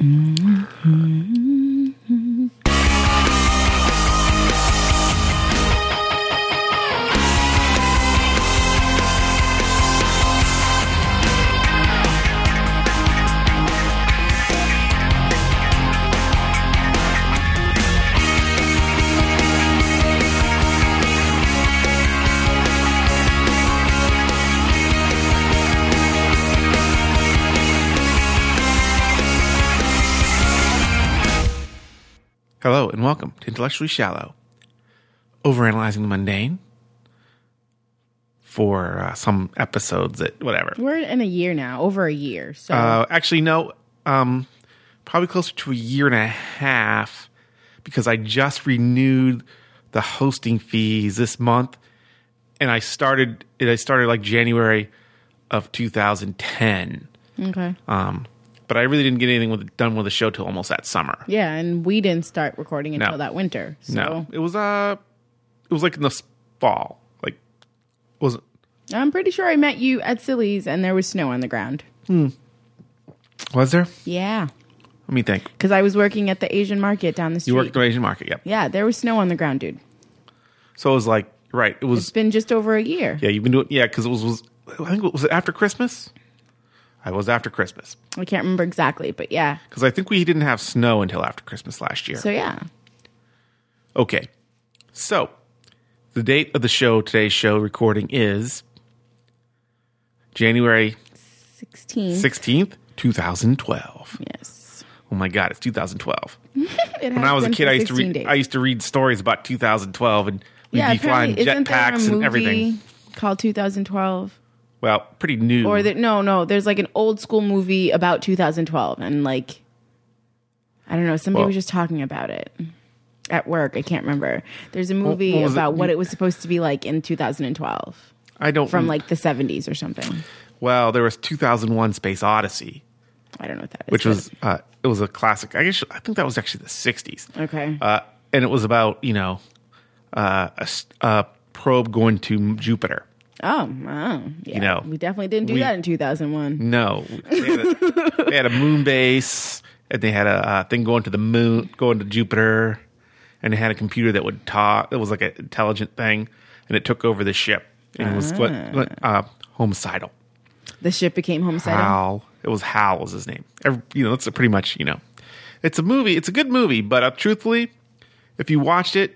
Hello and welcome to Intellectually Shallow, overanalyzing the mundane for some episodes that whatever. We're in a year now, over a year. So actually, no, probably closer to a year and a half because I just renewed the hosting fees this month, and I started like January of 2010. Okay. But I really didn't get anything done with the show till almost that summer. Yeah, and we didn't start recording until that winter. So. No, it was like in the fall. Like, was it? I'm pretty sure I met you at Silly's and there was snow on the ground. Was there? Yeah. Let me think. Because I was working at the Asian market down the street. You worked at the Asian market, yep. Yeah, there was snow on the ground, dude. So it was like, right. It's been just over a year. Yeah, you've been doing, yeah, because I think it was after Christmas? I was after Christmas. I can't remember exactly, but yeah. Because I think we didn't have snow until after Christmas last year. So yeah. Okay. So, the date of the show, today's show recording is January 16th, 2012. Yes. Oh my God, it's 2012. When I was a kid, I used to read stories about 2012 and we'd be flying jetpacks and everything. Called 2012. Well, pretty new. Or no, there's like an old school movie about 2012, and like, I don't know, somebody was just talking about it at work. I can't remember. There's a movie about what it was supposed to be like in 2012. From like the 70s or something. Well, there was 2001: Space Odyssey. I don't know what that is. Which was it was a classic. I think that was actually the 60s. Okay. And it was about a probe going to Jupiter. Oh, wow. Yeah. We definitely didn't do that in 2001. No. They had a moon base, and they had a thing going to the moon, going to Jupiter, and they had a computer that would talk. It was like an intelligent thing, and it took over the ship. And it was homicidal. The ship became homicidal? Hal. It was Hal was his name. That's pretty much, it's a movie. It's a good movie, but truthfully, if you watched it,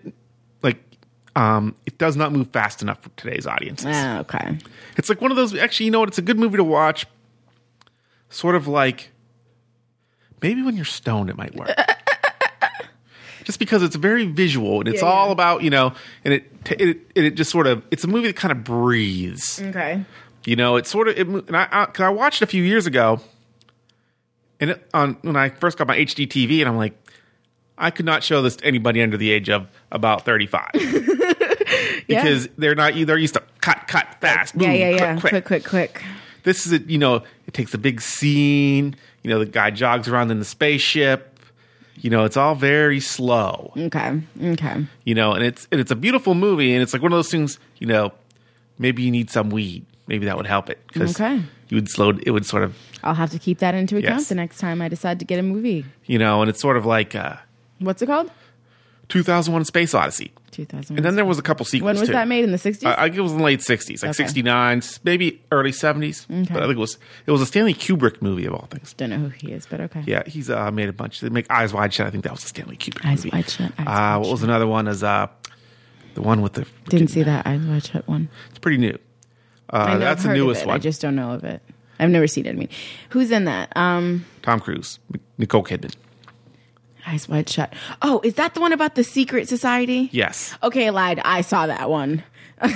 it does not move fast enough for today's audiences. Okay. It's like one of those, actually, you know what? It's a good movie to watch. Sort of like, maybe when you're stoned, it might work. Just because it's very visual and it's all about, and it just sort of, it's a movie that kind of breathes. Okay. It's sort of, and I watched it a few years ago, and when I first got my HD TV, and I'm like, I could not show this to anybody under the age of about 35. Because they're used to cut fast. Move, quick. This is it takes a big scene. The guy jogs around in the spaceship. It's all very slow. Okay. And it's a beautiful movie, and it's like one of those things, maybe you need some weed. Maybe that would help it. Okay. It would sort of. I'll have to keep that into account the next time I decide to get a movie. And it's sort of like. What's it called? 2001: Space Odyssey. 2001. And then there was a couple sequels, When was that made? In the 60s? I think it was in the late 60s, like 69, maybe early 70s. Okay. But I think it was a Stanley Kubrick movie of all things. Don't know who he is, but okay. Yeah, he's made a bunch. They make Eyes Wide Shut. I think that was a Stanley Kubrick movie. Eyes Wide Shut. What was another one? Is the one with the... Didn't see that Eyes Wide Shut one. It's pretty new. I know that's the newest one. I just don't know of it. I've never seen it. I mean, who's in that? Tom Cruise, Nicole Kidman. Eyes Wide Shut. Oh, is that the one about the secret society? Yes. Okay, I lied. I saw that one. I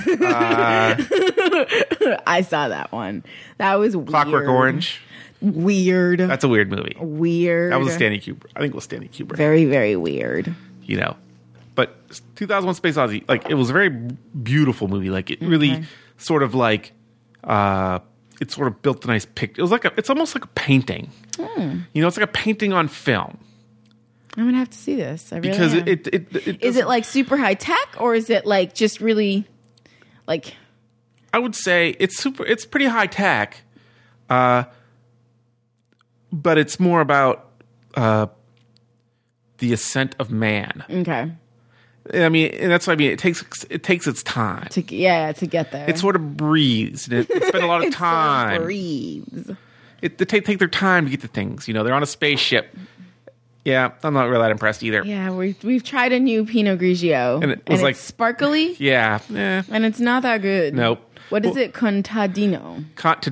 saw that one. That was weird. Clockwork Orange. Weird. That's a weird movie. Weird. That was a Stanley Kubrick. I think it was Stanley Kubrick. Very, very weird. But 2001: Space Odyssey, it was a very beautiful movie. It really sort of it sort of built a nice picture. It's almost like a painting. It's like a painting on film. I'm gonna have to see this. I really because am. it is it like super high tech, or is it like just really like? I would say it's pretty high tech, but it's more about The Ascent of Man. Okay. I mean, and that's what I mean. It takes its time to get there. It sort of breathes. It spent a lot of time. Sort of breathes. They take their time to get to things. They're on a spaceship. Yeah, I'm not really that impressed either. Yeah, we've tried a new Pinot Grigio, and it's sparkly. Yeah, and it's not that good. Nope. What is it? Contadino.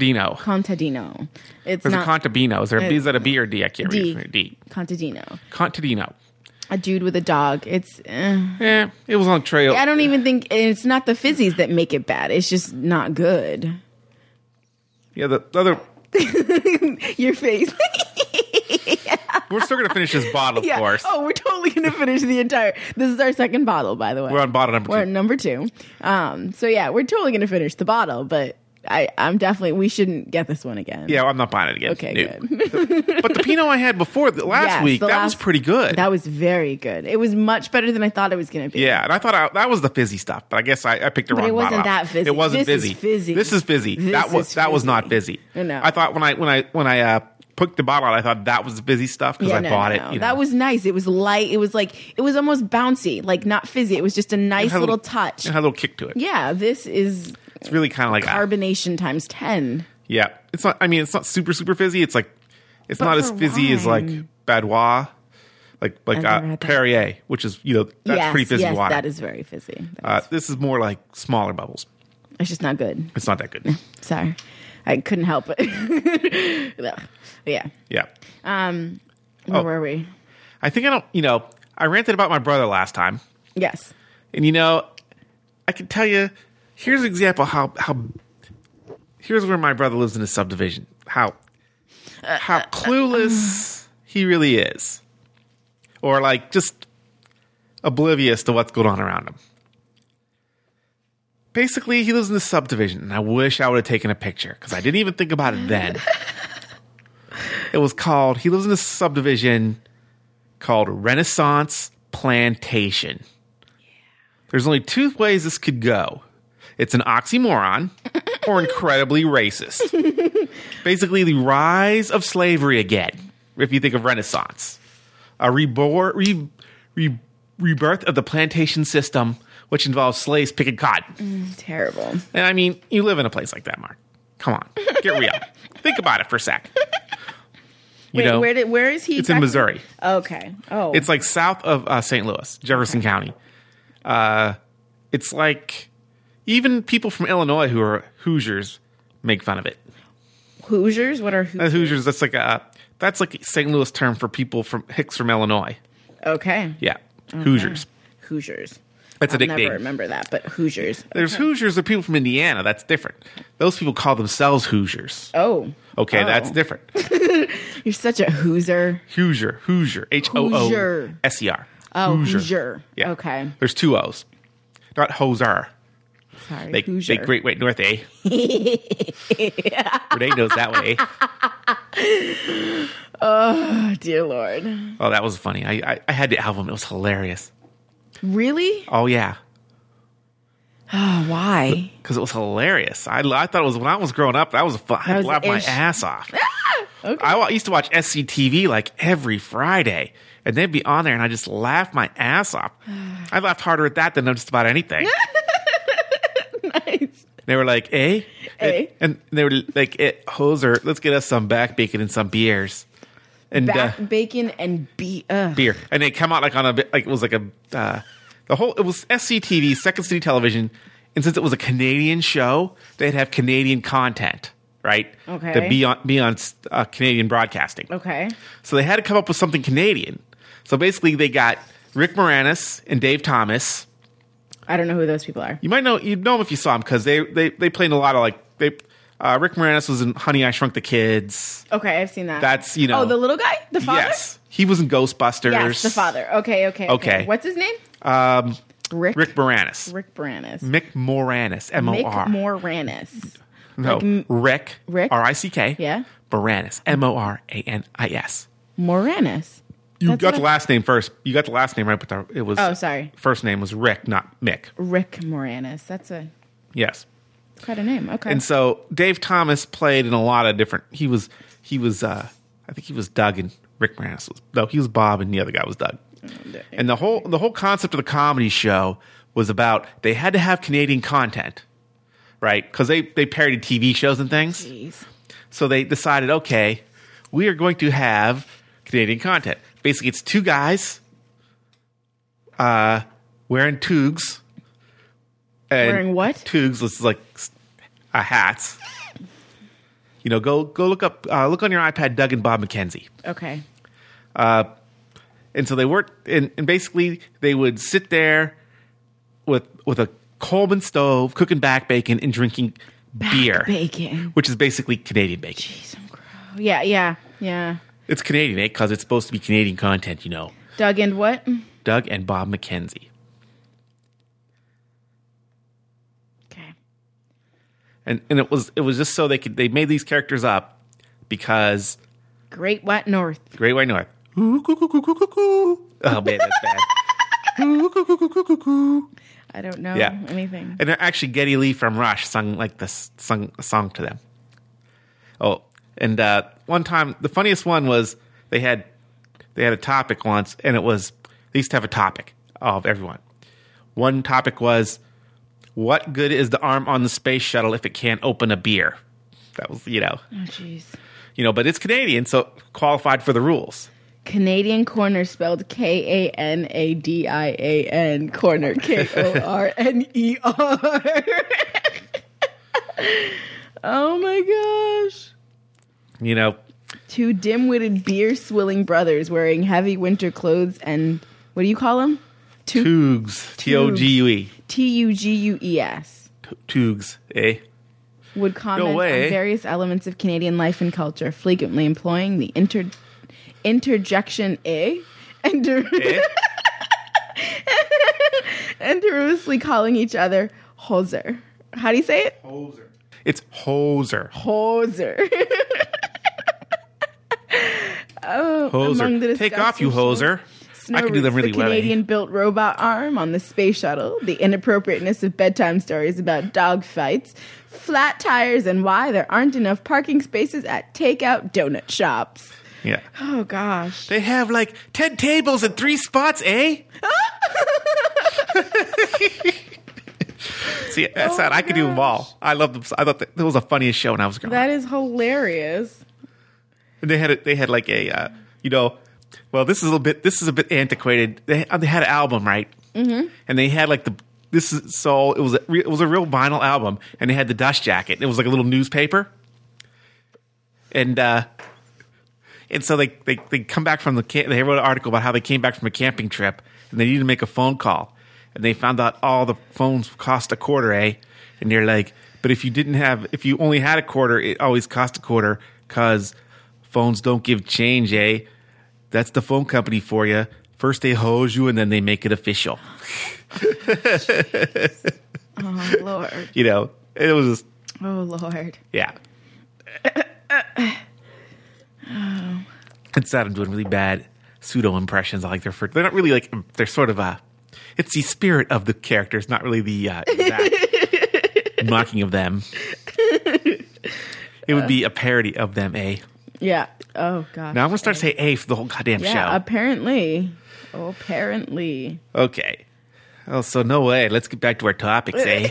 It's There's not a Contabino. Is that a B or D? I can't read. D. Contadino. A dude with a dog. It's it was on trail. I don't even think it's not the fizzies that make it bad. It's just not good. Yeah, the other. Your face. We're still going to finish this bottle, of course. Oh, we're totally going to finish the entire. This is our second bottle, by the way. We're on bottle number 2. We're on number 2. So yeah, we're totally going to finish the bottle, but I'm definitely. We shouldn't get this one again. Yeah, I'm not buying it again. Okay, good. But the Pinot I had before last week, that was pretty good. That was very good. It was much better than I thought it was going to be. Yeah, and I thought that was the fizzy stuff, but I guess I picked the wrong bottle. It wasn't that fizzy. It wasn't this fizzy. Is fizzy. This is fizzy. That was not fizzy. No. I thought when I put the bottle out, I thought that was the fizzy stuff because I bought it. That was nice. It was light. It was almost bouncy, like not fizzy. It was just a nice little touch. It had a little kick to it. Yeah, it's really kind of like carbonation times 10. Yeah, it's not. I mean, it's not super fizzy. It's not as fizzy as like Badois, like Perrier, which is that's pretty fizzy water. That is very fizzy. This is more like smaller bubbles. It's just not good. It's not that good. Sorry, I couldn't help it. Yeah. Where were we? I think I ranted about my brother last time. Yes. And I can tell you, here's an example how here's where my brother lives in a subdivision. How clueless he really is. Or just oblivious to what's going on around him. Basically, he lives in a subdivision, and I wish I would have taken a picture because I didn't even think about it then. He lives in a subdivision called Renaissance Plantation. There's only 2 ways this could go. It's an oxymoron or incredibly racist. Basically, the rise of slavery again, if you think of Renaissance. A rebirth of the plantation system, which involves slaves picking cotton. Terrible. And I mean, you live in a place like that, Mark. Come on. Get real. Think about it for a sec. Where is he? It's in Missouri. Okay. Oh. It's south of St. Louis, Jefferson County. It's even people from Illinois who are Hoosiers make fun of it. Hoosiers? What are Hoosiers? Hoosiers, that's like St. Louis term for people from Hicks from Illinois. Okay. Yeah. Okay. Hoosiers. That's a nickname. I'll never remember that, but Hoosiers. There's Hoosiers are people from Indiana. That's different. Those people call themselves Hoosiers. Oh. Okay, that's different. You're such a Hoosier. Hoosier. H-O-O-S-E-R. Oh, Hoosier. Yeah. Okay. There's 2 O's. Not Hoser. Sorry, Hoosier. Great White North, eh? Renee knows that one, eh? Oh, dear Lord. Oh, that was funny. I had the album. It was hilarious. Really? Oh, yeah. Oh, why? Because it was hilarious. I thought it was when I was growing up. That was fun. I laughed my ass off. Okay. I used to watch SCTV every Friday, and they'd be on there, and I just laughed my ass off. I laughed harder at that than just about anything. Nice. They were like, "Eh?" And they were like, "Hoser, let's get us some back bacon and some beers." And bacon and beer, and they come out on it was it was SCTV, Second City Television, and since it was a Canadian show, they'd have Canadian content, right? Okay. To be on Canadian broadcasting. Okay. So they had to come up with something Canadian. So basically, they got Rick Moranis and Dave Thomas. I don't know who those people are. You'd know them if you saw them because they played in a lot of Rick Moranis was in Honey, I Shrunk the Kids. Okay, I've seen that. That's, Oh, the little guy? The father? Yes. He was in Ghostbusters. Yes, the father. Okay. What's his name? Rick Moranis. Rick Moranis. Mick Moranis. M-O-R. Mick Moranis. No. Rick. R-I-C-K. Yeah. Moranis. M-O-R-A-N-I-S. Moranis. You got the last name first. You got the last name right, but it was... Oh, sorry. First name was Rick, not Mick. Rick Moranis. That's Yes. Quite a name. Okay. And so Dave Thomas played in a lot of different... He was I think he was Doug in Rick Moranis he was Bob, and the other guy was Doug. And the whole concept of the comedy show was about they had to have Canadian content, right? Because they parodied TV shows and things. Jeez. So they decided, okay, we are going to have Canadian content. Basically, it's two guys wearing togs. Wearing what? Togs is like hats. You know, go look up, look on your iPad, Doug and Bob McKenzie. Okay. And so they worked, and basically they would sit there with a Coleman stove, cooking back bacon and drinking beer. Bacon. Which is basically Canadian bacon. Jeez, I'm gross. Yeah. It's Canadian, eh? Because it's supposed to be Canadian content, you know. Doug and what? Doug and Bob McKenzie. Okay. And it was just so they made these characters up because Great White North. Great White North. Oh man, that's bad. I don't know anything. And actually, Geddy Lee from Rush sung a song to them. Oh, and one time, the funniest one was they had a topic once, and it was they used to have a topic of everyone. One topic was, what good is the arm on the space shuttle if it can't open a beer? That was, Oh, jeez. but it's Canadian, so it qualified for the rules. Canadian corner spelled Kanadian, corner Korner. Oh my gosh. Two dim-witted beer-swilling brothers wearing heavy winter clothes and, what do you call them? Toogs. T-O-G-U-E. T-U-G-U-E-S. Toogs, eh? Would comment on various elements of Canadian life and culture, frequently employing the interjection and derivatively calling each other hoser. How do you say it? Hoser. It's hoser. Hoser. Hoser. Take off, you hoser. I can do them really the well. Canadian-built robot arm on the space shuttle, the inappropriateness of bedtime stories about dog fights, flat tires, and why there aren't enough parking spaces at takeout donut shops. Yeah. Oh, gosh. They have 10 tables and 3 spots, eh? See, that's sad. I could do them all. I love them. I thought that was the funniest show when I was growing up. That is hilarious. And they had a well, this is a bit antiquated. They had an album, right? Mm-hmm. And they had it was a real vinyl album, and they had the dust jacket. It was like a little newspaper, and so they come back from they wrote an article about how they came back from a camping trip, and they needed to make a phone call, and they found out all the phones cost $0.25, eh? And they're like, but if you only had $0.25, it always cost $0.25 because phones don't give change, eh? That's the phone company for you. First they hose you, and then they make it official. Oh, Lord. It was just... Oh, Lord. Yeah. It's sad I'm doing really bad pseudo impressions. They're not really they're sort of it's the spirit of the characters, not really the exact mocking of them. It would be a parody of them, eh? Yeah. Oh, gosh. Now I'm going to start to say A for the whole goddamn show. Yeah, apparently. Oh, apparently. Okay. Oh, so no way. Let's get back to our topics, eh?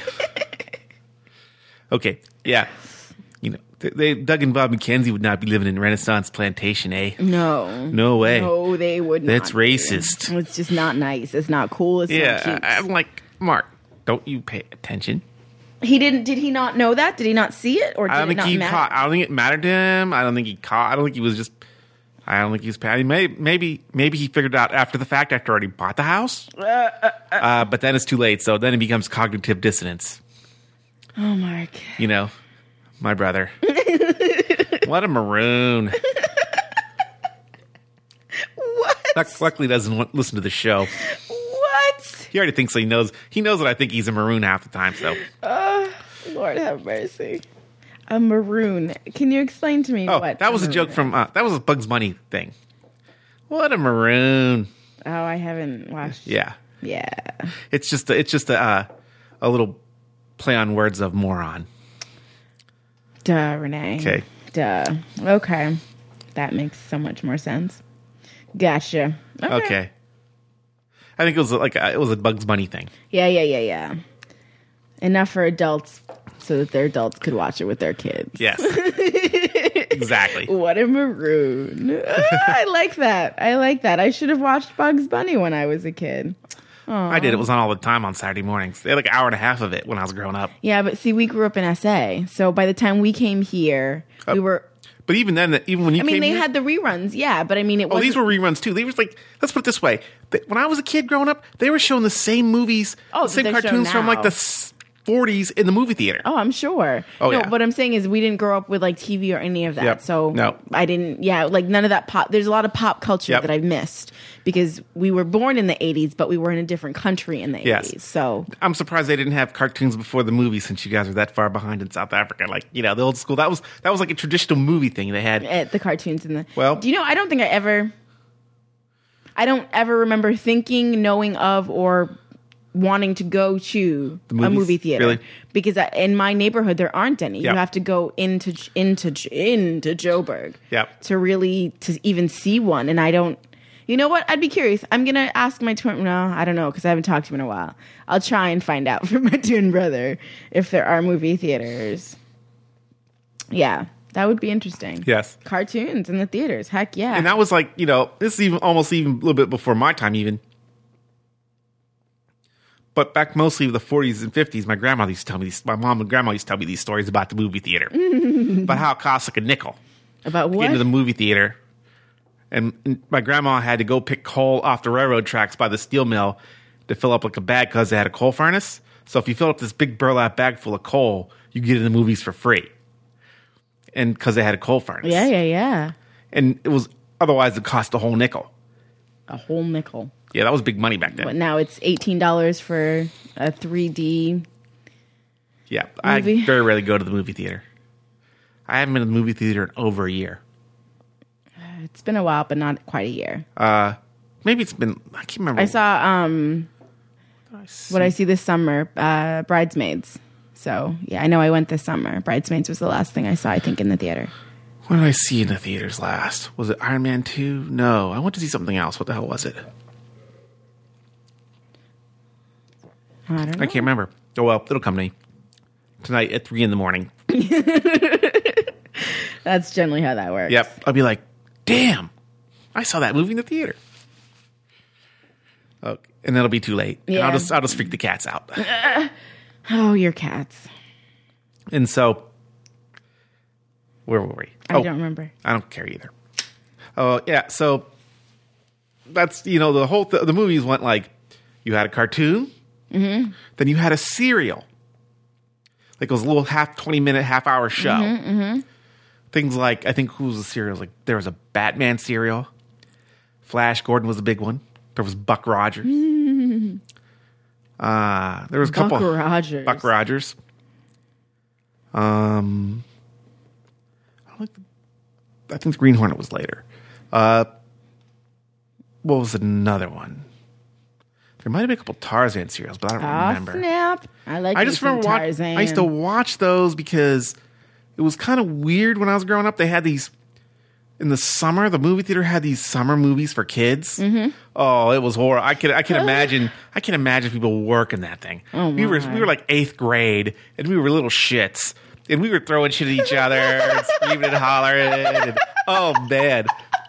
Okay. Yeah. Doug and Bob McKenzie would not be living in Renaissance Plantation, eh? No. No way. No, they would not. That's racist. It's just not nice. It's not cool. It's not cute. I'm like, Mark, don't you pay attention? He didn't. Did he not know that? Did he not see it, or did it not matter? I don't think it mattered to him. I don't think he caught. I don't think he was patting. Maybe he figured it out after the fact, after already bought the house. But then it's too late. So then it becomes cognitive dissonance. Oh, Mark. My brother. What a maroon. What? Luckily, doesn't listen to the show. What? He already thinks he knows. He knows that I think he's a maroon half the time. So, Lord have mercy. A maroon. Can you explain to me what? That was a joke from. That was a Bugs Bunny thing. What a maroon. Oh, I haven't watched. Yeah. Yeah. It's just a little play on words of moron. Duh, Renee. Okay. Duh. Okay. That makes so much more sense. Gotcha. Okay. I think it was it was a Bugs Bunny thing. Yeah. Enough for adults so that their adults could watch it with their kids. Yes. Exactly. What a maroon. I like that. I should have watched Bugs Bunny when I was a kid. Aww. I did. It was on all the time on Saturday mornings. They had like an hour and a half of it when I was growing up. Yeah, but see, we grew up in SA. So by the time we came here, we were... But even then, even when you came they here, had the reruns, yeah. But I mean, it was. Oh, these were reruns too. They were like, let's put it this way: when I was a kid growing up, they were showing the same movies, the same cartoons from like the 40s in the movie theater. Oh, I'm sure. Oh, no, yeah. what I'm saying is we didn't grow up with like TV or any of that. Yep. So no. I didn't. Yeah, like none of that pop. There's a lot of pop culture that I've missed because we were born in the 80s, but we were in a different country in the 80s. So I'm surprised they didn't have cartoons before the movie, since you guys are that far behind in South Africa. Like, the old school, that was like a traditional movie thing they had. The cartoons in the. Well, do you know? I don't ever remember thinking, knowing of, or wanting to go to a movie theater. Really? Because in my neighborhood there aren't any. You have to go into Joburg to really to even see one. And I don't. You know what? I'd be curious. I'm gonna ask my twin. No, I don't know because I haven't talked to him in a while. I'll try and find out from my twin brother if there are movie theaters. Yeah, that would be interesting. Yes, cartoons in the theaters. Heck yeah! And that was like this is even almost even a little bit before my time even. But back mostly the 40s and 50s, my grandmother used to tell me my mom and grandma used to tell me these stories about the movie theater. About how it cost like a nickel. About what? To get into the movie theater. And my grandma had to go pick coal off the railroad tracks by the steel mill to fill up like a bag because they had a coal furnace. So if you filled up this big burlap bag full of coal, you get in the movies for free. And because they had a coal furnace. Yeah. And it was, otherwise it cost a whole nickel. A whole nickel. Yeah, that was big money back then. But now it's $18 for a 3D. Yeah, movie. I very rarely go to the movie theater. I haven't been to the movie theater in over a year. It's been a while, but not quite a year. Maybe it's been. I can't remember. I saw what I see this summer, Bridesmaids. So yeah, I know I went this summer. Bridesmaids was the last thing I saw, I think, in the theater. What did I see in the theaters last? Was it Iron Man 2? No, I went to see something else. What the hell was it? I don't know. I can't remember. Oh well, it'll come to me tonight at 3 a.m. That's generally how that works. Yep, I'll be like, damn, I saw that movie in the theater. Okay. And then it'll be too late. Yeah. And I'll just freak the cats out. Oh, your cats. And so, where were we? I don't remember. I don't care either. Oh, yeah. So that's, the whole, the movies went like, you had a cartoon, then you had a serial. Like it was a little 20-minute, half-hour show. Things like, I think, who was the serial? Like there was a Batman serial. Flash Gordon was a big one. There was Buck Rogers. There was a couple. Buck Rogers. I think the Green Hornet was later. What was another one? There might have been a couple Tarzan serials, but I don't remember. Snap! I just remember Tarzan. I used to watch those because it was kind of weird when I was growing up. They had these in the summer. The movie theater had these summer movies for kids. Oh, it was horrible. I can imagine. I can imagine people working that thing. Oh, we were like 8th grade, and we were little shits, and we were throwing shit at each other, and screaming and hollering. And, oh man,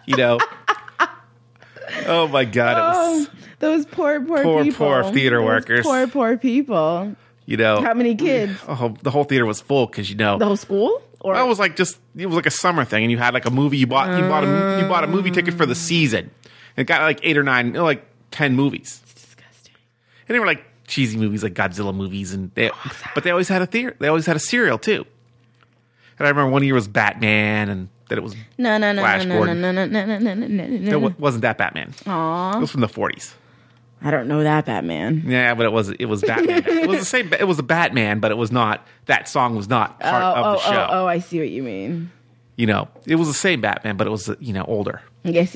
Oh my God, it was those poor people. Poor theater workers. Poor people. How many kids? Oh, the whole theater was full because the whole school. Or it was like it was like a summer thing, and you had like a movie. You bought a movie ticket for the season, and it got like 8 or 9, like 10 movies. It's disgusting. And they were like cheesy movies, like Godzilla movies, but they always had a theater. They always had a serial too. And I remember one year was Batman, and then it was Flash Gordon. No, it wasn't that Batman. Aww. It was from the 40s. I don't know that Batman. Yeah, but it was Batman. It was the same. It was a Batman, but it was not. That song was not part of the show. Oh, I see what you mean. It was the same Batman, but it was older. Yes.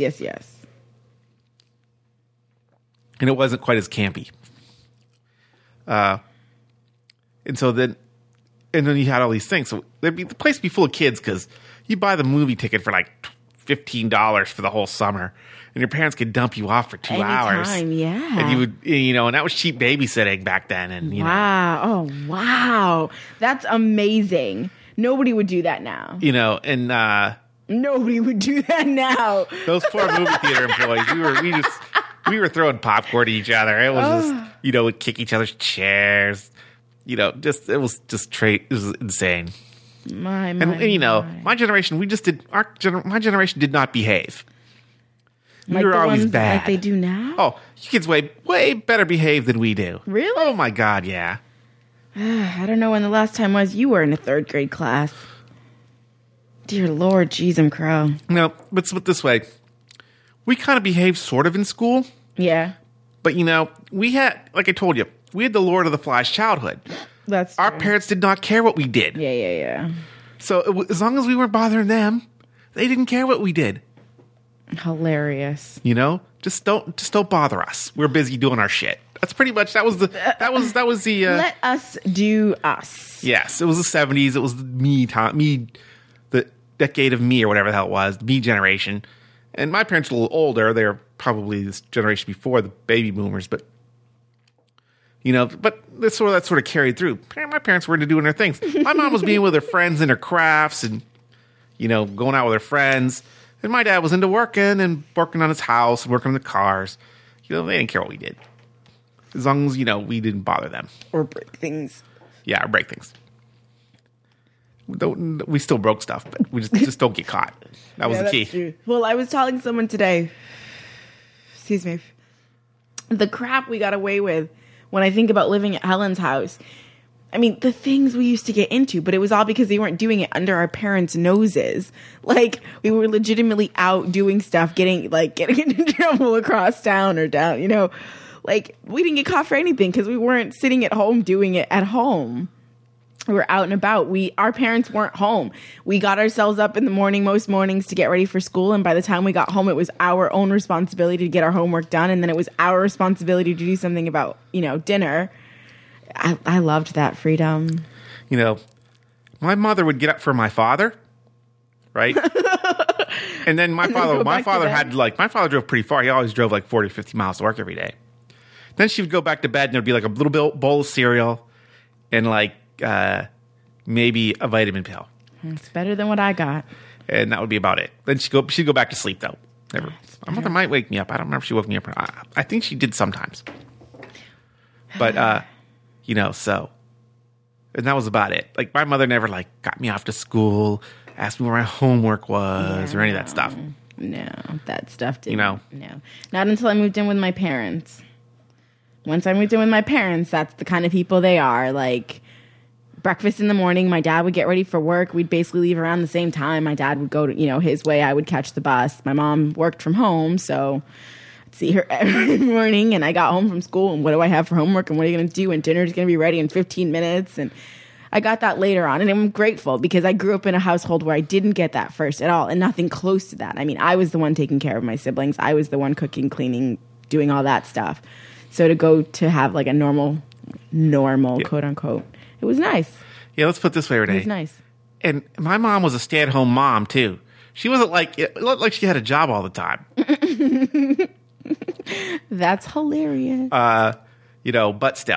And it wasn't quite as campy. And then you had all these things. So the place would be full of kids because you buy the movie ticket for like $15 for the whole summer, and your parents could dump you off for 2 hours. Yeah. And you would, and that was cheap babysitting back then. And wow. Oh, wow. That's amazing. Nobody would do that now. Nobody would do that now. Those poor movie theater employees, we were throwing popcorn at each other. It was just, we'd kick each other's chairs. It was insane. My generation, my generation did not behave. We were always bad. Like they do now? Oh, you kids way better behave than we do. Really? Oh my God, yeah. I don't know when the last time was you were in a 3rd grade class. Dear Lord, jeez, I'm crow. No, let's put it this way. We kind of behaved sort of in school. Yeah. But, we had, like I told you, we had the Lord of the Flies childhood. That's Our true. parents did not care what we did. Yeah. So as long as we weren't bothering them, they didn't care what we did. Hilarious. Just don't bother us. We're busy doing our shit. That's pretty much that was the let us do us. Yes, it was the 70s. It was me, the decade of me or whatever the hell it was, the me generation. And my parents are a little older. They're probably this generation before the baby boomers, but but that sort of carried through. My parents were into doing their things. My mom was being with her friends and her crafts and going out with her friends. And my dad was into working on his house and working on the cars. They didn't care what we did. As long as, we didn't bother them. Or break things. Yeah, or break things. We still broke stuff, but we just don't get caught. That was the key. True. Well, I was telling someone today, excuse me, the crap we got away with when I think about living at Helen's house. I mean, the things we used to get into, but it was all because they weren't doing it under our parents' noses. Like, we were legitimately out doing stuff, getting into trouble across town or down, Like, we didn't get caught for anything because we weren't sitting at home doing it at home. We were out and about. Our parents weren't home. We got ourselves up in the morning, most mornings, to get ready for school. And by the time we got home, it was our own responsibility to get our homework done. And then it was our responsibility to do something about, dinner. I loved that freedom. My mother would get up for my father, right? And then my father drove pretty far. He always drove like 40, 50 miles to work every day. Then she would go back to bed and there'd be like a little bowl of cereal and maybe a vitamin pill. It's better than what I got. And that would be about it. Then she'd go back to sleep though. Never. My mother might wake me up. I don't remember if she woke me up. I think she did sometimes. But, so. And that was about it. Like, my mother never, got me off to school, asked me where my homework was, or any of that stuff. No, that stuff didn't. No. Not until I moved in with my parents. Once I moved in with my parents, that's the kind of people they are. Like, breakfast in the morning, my dad would get ready for work. We'd basically leave around the same time. My dad would go to, his way. I would catch the bus. My mom worked from home, so I'd see her every morning. And I got home from school, and what do I have for homework? And what are you going to do? And dinner's going to be ready in 15 minutes. And I got that later on. And I'm grateful because I grew up in a household where I didn't get that first at all, and nothing close to that. I mean, I was the one taking care of my siblings. I was the one cooking, cleaning, doing all that stuff. So to go to have like a normal, yeah, quote unquote, it was nice. Yeah, let's put it this way, Renee. It was nice. And my mom was a stay-at-home mom too. She wasn't it looked like she had a job all the time. That's hilarious. But still.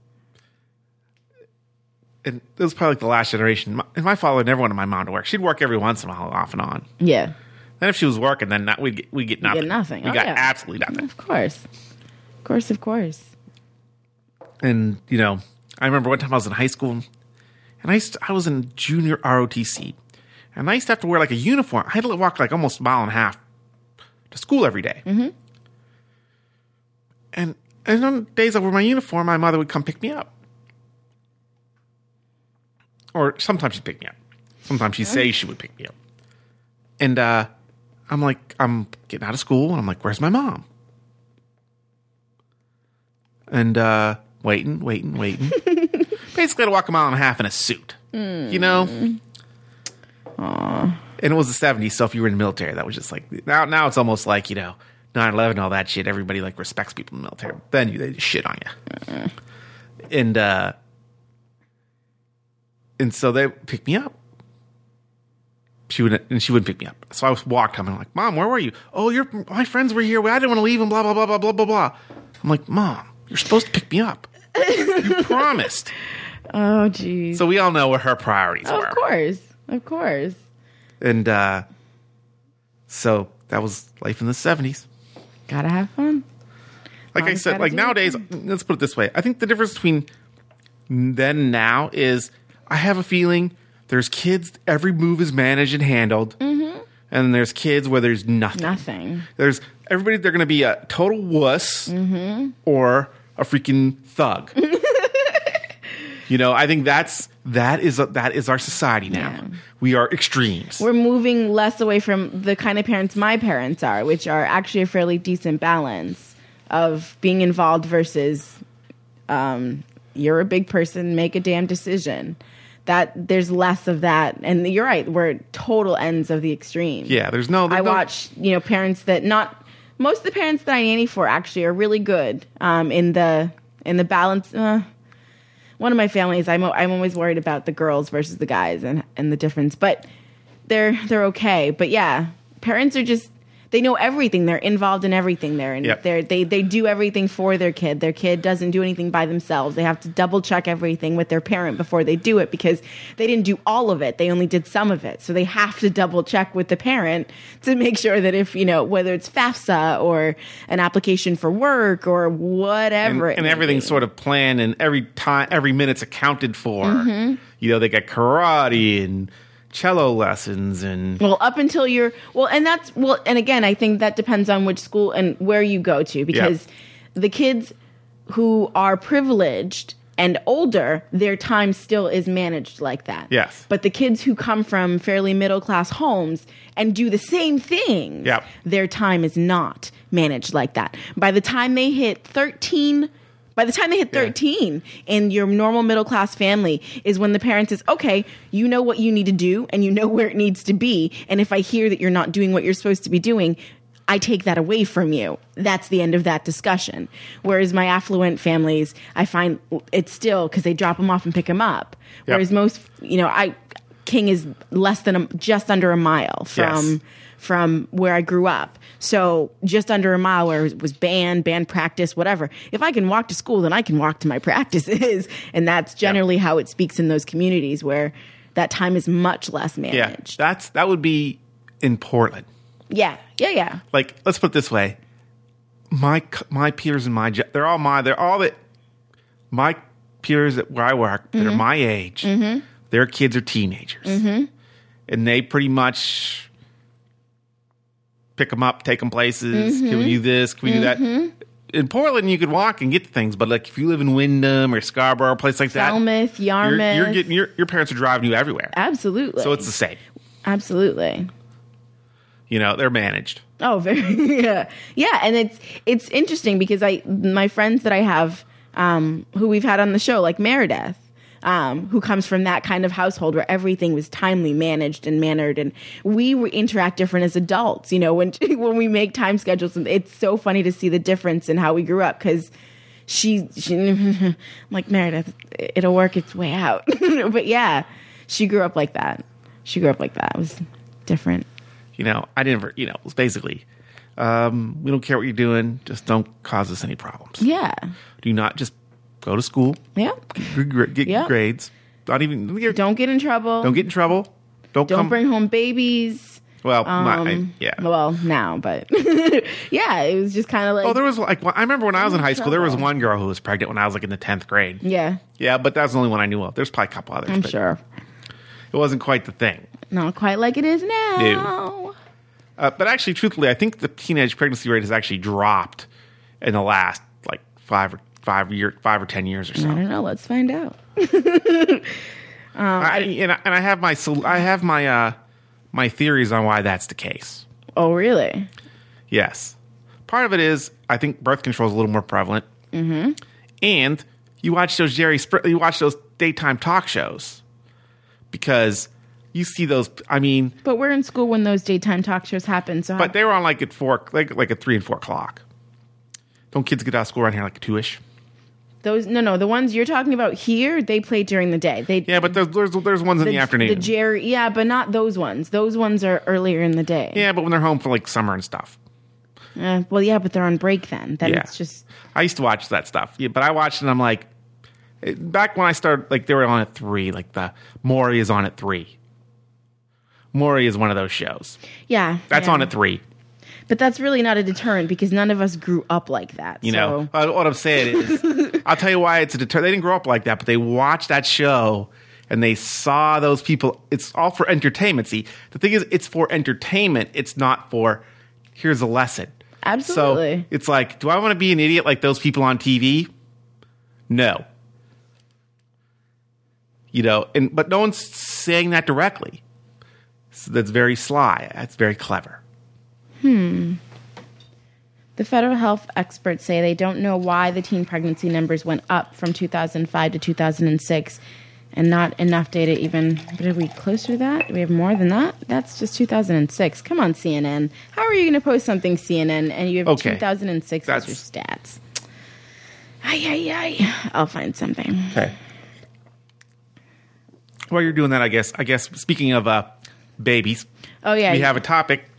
And it was probably the last generation. My father never wanted my mom to work. She'd work every once in a while, off and on. Yeah. Then if she was working, then we'd get nothing. Get nothing. We got absolutely nothing. Of course. Of course. And, I remember one time I was in high school, and I was in junior ROTC, and I used to have to wear like a uniform. I had to walk like almost a mile and a half to school every day. Mm-hmm. And on days I wore my uniform, my mother would come pick me up. Or sometimes she'd pick me up. Sometimes she'd say she would pick me up. And I'm getting out of school, and I'm like, where's my mom? And waiting. Basically, I'd walk a mile and a half in a suit. Aww. And it was the 70s, so if you were in the military, that was just like... Now it's almost like, 9/11, all that shit. Everybody, respects people in the military. Then they just shit on you. And so they picked me up. she wouldn't pick me up. So I walked home and I'm like, Mom, where were you? Oh, my friends were here. I didn't want to leave them, blah, blah, blah, blah, blah, blah, blah. I'm like, Mom, you're supposed to pick me up. You promised. Oh, geez. So we all know what her priorities were. Of course. And so that was life in the 70s. Gotta have fun. Like I said, like nowadays, let's put it this way. I think the difference between then and now is I have a feeling there's kids, every move is managed and handled. Mm-hmm. And there's kids where there's nothing. There's everybody, they're going to be a total wuss or a freaking thug. I think that is our society now. Yeah. We are extremes. We're moving less away from the kind of parents my parents are, which are actually a fairly decent balance of being involved versus you're a big person, make a damn decision. That there's less of that, and you're right. We're total ends of the extreme. Yeah, I watch parents that most of the parents that I nanny for actually are really good in the balance. One of my families, I'm always worried about the girls versus the guys and the difference, but they're okay. But yeah, parents are just. They know everything. They're involved in everything there. And they do everything for their kid. Their kid doesn't do anything by themselves. They have to double check everything with their parent before they do it because they didn't do all of it. They only did some of it. So they have to double check with the parent to make sure that if, whether it's FAFSA or an application for work or whatever. And everything's sort of planned and every minute's accounted for. Mm-hmm. They got karate and cello lessons and up until and again I think that depends on which school and where you go to because the kids who are privileged and older, their time still is managed like that. Yes. But the kids who come from fairly middle class homes and do the same thing, their time is not managed like that. By the time they hit 13 in your normal middle class family is when the parent says, okay, you know what you need to do and you know where it needs to be. And if I hear that you're not doing what you're supposed to be doing, I take that away from you. That's the end of that discussion. Whereas my affluent families, I find it's still because they drop them off and pick them up. Yep. Whereas most, King is just under a mile from where I grew up. So just under a mile where it was band practice, whatever. If I can walk to school, then I can walk to my practices. And that's generally how it speaks in those communities where that time is much less managed. Yeah, that would be in Portland. Yeah. Like, let's put it this way. My peers and my peers where I work that are my age, their kids are teenagers. Mm-hmm. And they pretty much pick them up, take them places. Can we do this? Can we do that? In Portland, you could walk and get to things, but like if you live in Wyndham or Scarborough, a place like that, Falmouth, Yarmouth, you're getting your parents are driving you everywhere. Absolutely. So it's the same. Absolutely. They're managed. Oh, very yeah. And it's interesting because my friends that I have who we've had on the show, like Meredith. Who comes from that kind of household where everything was timely managed and mannered, and we interact different as adults. When we make time schedules, it's so funny to see the difference in how we grew up because she I'm like, Meredith, it'll work its way out. But yeah, she grew up like that. It was different. I didn't. It was basically, we don't care what you're doing, just don't cause us any problems. Yeah. Do not just. Go to school. Yeah. Get grades. Don't get in trouble. Don't get in trouble. Don't bring home babies. Well, Well, now, but yeah, it was just kind of like. Oh, there was I remember when I was in high school, there was one girl who was pregnant when I was like in the 10th grade. Yeah. Yeah, but that's the only one I knew of. There's probably a couple others. I'm sure. It wasn't quite the thing. Not quite like it is now. No. But actually, truthfully, I think the teenage pregnancy rate has actually dropped in the last like 5 or 10 years or so. I don't know. Let's find out. I have my theories on why that's the case. Oh, really? Yes. Part of it is I think birth control is a little more prevalent. Mm-hmm. And you watch those daytime talk shows because you see those. I mean, but we're in school when those daytime talk shows happen. So, but they were on like at 4, like at 3 and 4 o'clock. Don't kids get out of school around here like 2ish? The ones you're talking about here, they play during the day. Yeah, but there's ones in the afternoon. Yeah, but not those ones. Those ones are earlier in the day. Yeah, but when they're home for like summer and stuff. Well, yeah, but they're on break then. It's just... I used to watch that stuff. Yeah, but I watched it and I'm like... Back when I started, like, they were on at 3. Like, the Maury is on at 3. Maury is one of those shows. Yeah. That's on at 3. But that's really not a deterrent because none of us grew up like that. You know, what I'm saying is... I'll tell you why it's a deterrent. They didn't grow up like that, but they watched that show and they saw those people. It's all for entertainment. See, the thing is, it's for entertainment. It's not for, here's a lesson. Absolutely. So it's like, do I want to be an idiot like those people on TV? No. You know, but no one's saying that directly. So that's very sly. That's very clever. The federal health experts say they don't know why the teen pregnancy numbers went up from 2005 to 2006 and not enough data even. But are we closer to that? Do we have more than that? That's just 2006. Come on, CNN. How are you going to post something, CNN, and you have 2006 as your stats? I'll find something. Okay. While you're doing that, I guess speaking of babies, we have a topic.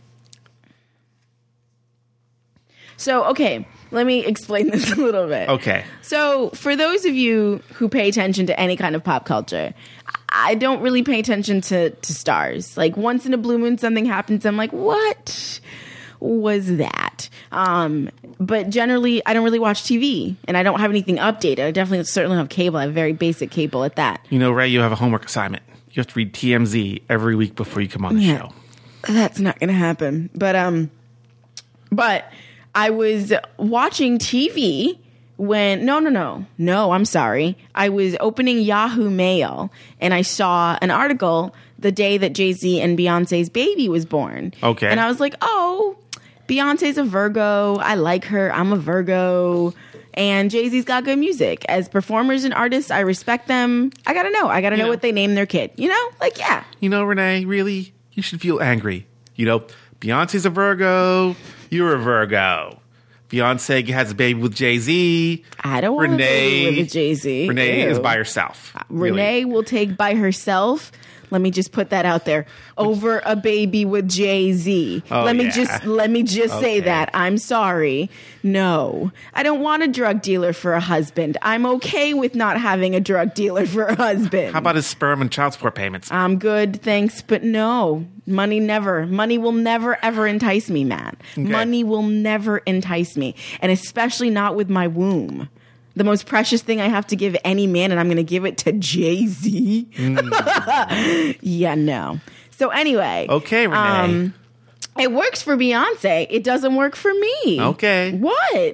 So, okay, let me explain this a little bit. Okay. So, for those of you who pay attention to any kind of pop culture, I don't really pay attention to stars. Like, once in a blue moon, something happens, I'm like, what was that? But generally, I don't really watch TV, and I don't have anything updated. I certainly have cable. I have very basic cable at that. You know, Ray, you have a homework assignment. You have to read TMZ every week before you come on the show. That's not going to happen. But I was watching TV when... No, I'm sorry. I was opening Yahoo Mail, and I saw an article the day that Jay-Z and Beyonce's baby was born. Okay. And I was like, oh, Beyonce's a Virgo. I like her. I'm a Virgo. And Jay-Z's got good music. As performers and artists, I respect them. I gotta know. I gotta know what they name their kid. You know? Like, yeah. You know, Renee, really, you should feel angry. You know, Beyonce's a Virgo. You're a Virgo. Beyonce has a baby with Jay-Z. I don't want a baby with Jay-Z. Renee is by herself. Renee will take by herself. Let me just put that out there. Over a baby with Jay-Z. Let me just say that. I'm sorry. No. I don't want a drug dealer for a husband. I'm okay with not having a drug dealer for a husband. How about his sperm and child support payments? I'm good, thanks, but no. Money will never, ever entice me, Matt. Okay. Money will never entice me. And especially not with my womb. The most precious thing I have to give any man, and I'm going to give it to Jay-Z. Yeah, no. So anyway. Okay, Renee. It works for Beyonce. It doesn't work for me. Okay. What?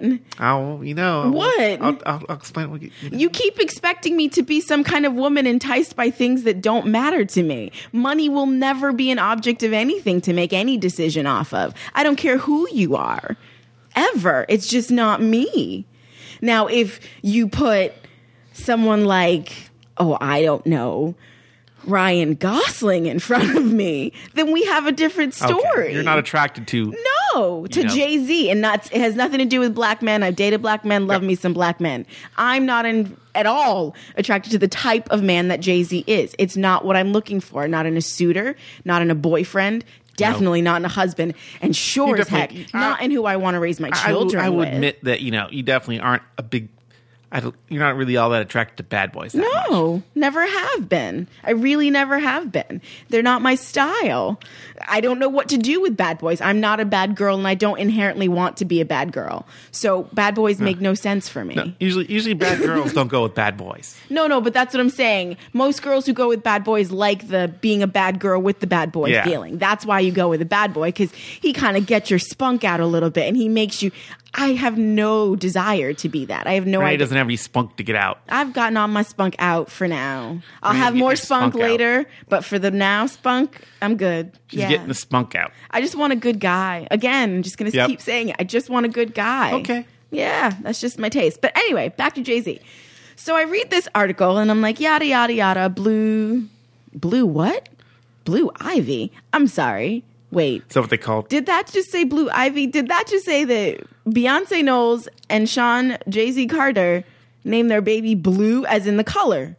What? I'll explain. What you keep expecting me to be some kind of woman enticed by things that don't matter to me. Money will never be an object of anything to make any decision off of. I don't care who you are. Ever. It's just not me. Now, if you put someone like, I don't know, Ryan Gosling in front of me, then we have a different story. Okay. You're not attracted to... No, to Jay-Z. And it has nothing to do with black men. I've dated black men, love me some black men. I'm not at all attracted to the type of man that Jay-Z is. It's not what I'm looking for. Not in a suitor, not in a boyfriend. Definitely not in a husband, and sure as heck, not in who I want to raise my children with. I would admit that, you definitely aren't a big... you're not really all that attracted to bad boys that much. Never have been. I really never have been. They're not my style. I don't know what to do with bad boys. I'm not a bad girl, and I don't inherently want to be a bad girl. So bad boys make no sense for me. No, usually bad girls don't go with bad boys. No, but that's what I'm saying. Most girls who go with bad boys like the being a bad girl with the bad boy feeling. That's why you go with a bad boy, because he kind of gets your spunk out a little bit, and he makes you... I have no desire to be that. I have no idea. Renee doesn't have any spunk to get out. I've gotten all my spunk out for now. I'll have more spunk later, but for the now spunk, I'm good. She's getting the spunk out. I just want a good guy. Again, I'm just going to keep saying it. I just want a good guy. Okay. Yeah, that's just my taste. But anyway, back to Jay-Z. So I read this article, and I'm like, yada, yada, yada, blue what? Blue Ivy? I'm sorry. Wait. Is that what they called? Did that just say Blue Ivy? Did that just say that Beyonce Knowles and Sean Jay-Z Carter name their baby Blue as in the color.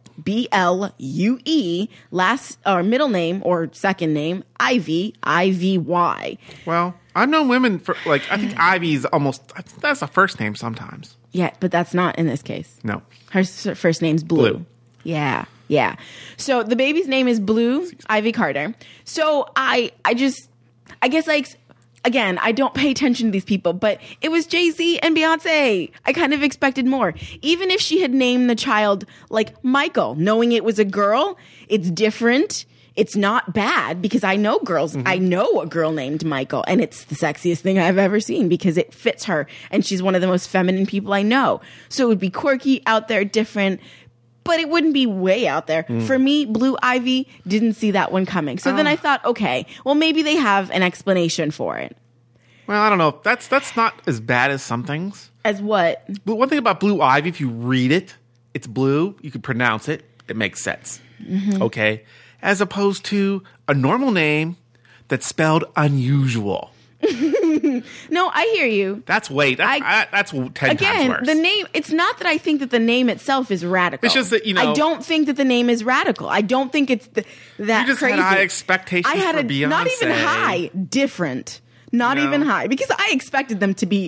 Blue, last or middle name or second name, Ivy, Ivy. Well, I've known women for I think Ivy's that's a first name sometimes. Yeah, but that's not in this case. No. Her first name's Blue. Yeah. So the baby's name is Blue Ivy Carter. So I guess again, I don't pay attention to these people, but it was Jay-Z and Beyonce. I kind of expected more. Even if she had named the child like Michael, knowing it was a girl, it's different. It's not bad because I know girls. Mm-hmm. I know a girl named Michael, and it's the sexiest thing I've ever seen because it fits her, and she's one of the most feminine people I know. So it would be quirky, out there, different, but it wouldn't be way out there. For me, Blue Ivy, didn't see that one coming. So then I thought, okay, well, maybe they have an explanation for it. Well, I don't know. That's not as bad as some things. As what? But one thing about Blue Ivy, if you read it, it's blue. You can pronounce it. It makes sense. Mm-hmm. Okay? As opposed to a normal name that's spelled unusual. No, I hear you. That's 10 times worse. The name, it's not that I think that the name itself is radical. It's just that, I don't think that the name is radical. I don't think it's that crazy. You just had high expectations for Beyonce. Not even high, different. Not even high. Because I expected them to,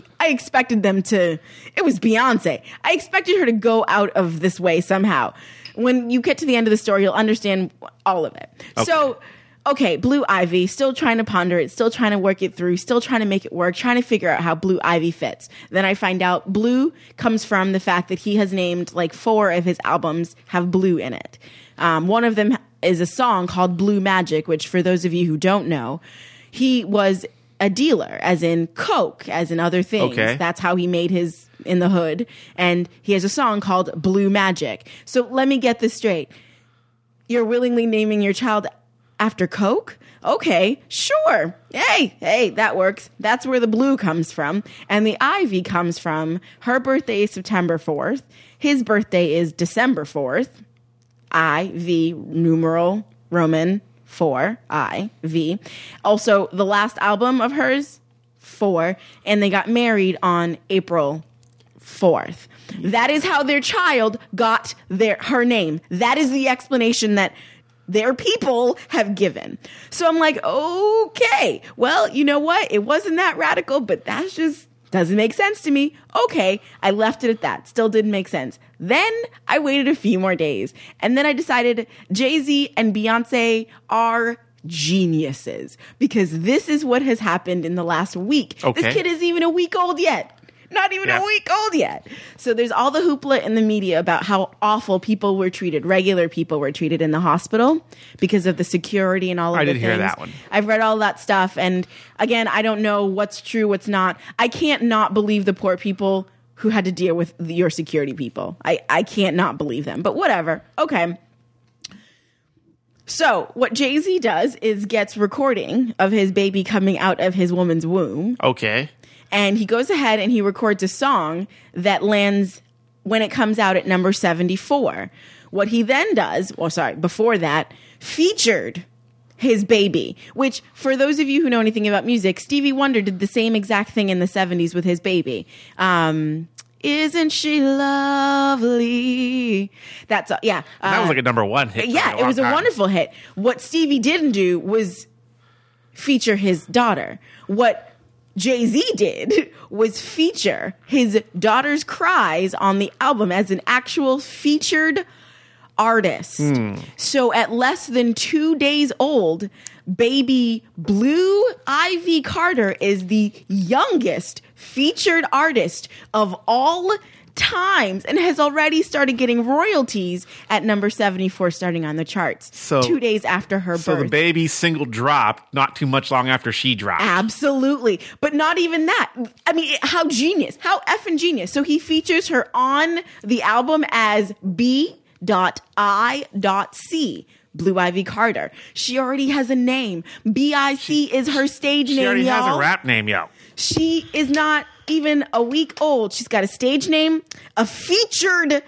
it was Beyonce. I expected her to go out of this way somehow. When you get to the end of the story, you'll understand all of it. Okay. So, okay, Blue Ivy, still trying to ponder it, still trying to work it through, still trying to make it work, trying to figure out how Blue Ivy fits. Then I find out Blue comes from the fact that he has named 4 of his albums have blue in it. One of them is a song called Blue Magic, which for those of you who don't know, he was a dealer, as in coke, as in other things. Okay. That's how he made his in the hood. And he has a song called Blue Magic. So let me get this straight. You're willingly naming your child after coke? Okay, sure. Hey, that works. That's where the blue comes from. And the Ivy comes from, her birthday is September 4th. His birthday is December 4th. I-V, numeral, Roman, 4, I-V. Also, the last album of hers, 4. And they got married on April 4th. That is how their child got her name. That is the explanation that their people have given. So I'm like, okay, well, you know what? It wasn't that radical, but that just doesn't make sense to me. Okay, I left it at that. Still didn't make sense. Then I waited a few more days, and then I decided Jay-Z and Beyonce are geniuses because this is what has happened in the last week. Okay. This kid isn't even a week old yet. Not even a week old yet. So there's all the hoopla in the media about how awful people were treated, regular people were treated in the hospital because of the security and all of the things. I did hear that one. I've read all that stuff. And again, I don't know what's true, what's not. I can't not believe the poor people who had to deal with your security people. I can't not believe them. But whatever. Okay. So what Jay-Z does is gets recording of his baby coming out of his woman's womb. Okay. And he goes ahead and he records a song that lands when it comes out at number 74. What he then does, before that, featured his baby, which for those of you who know anything about music, Stevie Wonder did the same exact thing in the 70s with his baby. Isn't she lovely? That's, yeah. That was like a number 1 hit. Yeah, it was a wonderful hit. What Stevie didn't do was feature his daughter. What Jay-Z did was feature his daughter's cries on the album as an actual featured artist. So at less than 2 days old, baby Blue Ivy Carter is the youngest featured artist of all times and has already started getting royalties at number 74 starting on the charts. So 2 days after her birth. So the baby single dropped not too much long after she dropped. Absolutely. But not even that. I mean, how genius. How effing genius. So he features her on the album as B.I.C. Blue Ivy Carter. She already has a name. B.I.C. is her stage name, y'all. She already has a rap name, yo. She is not even a week old. She's got a stage name, a featured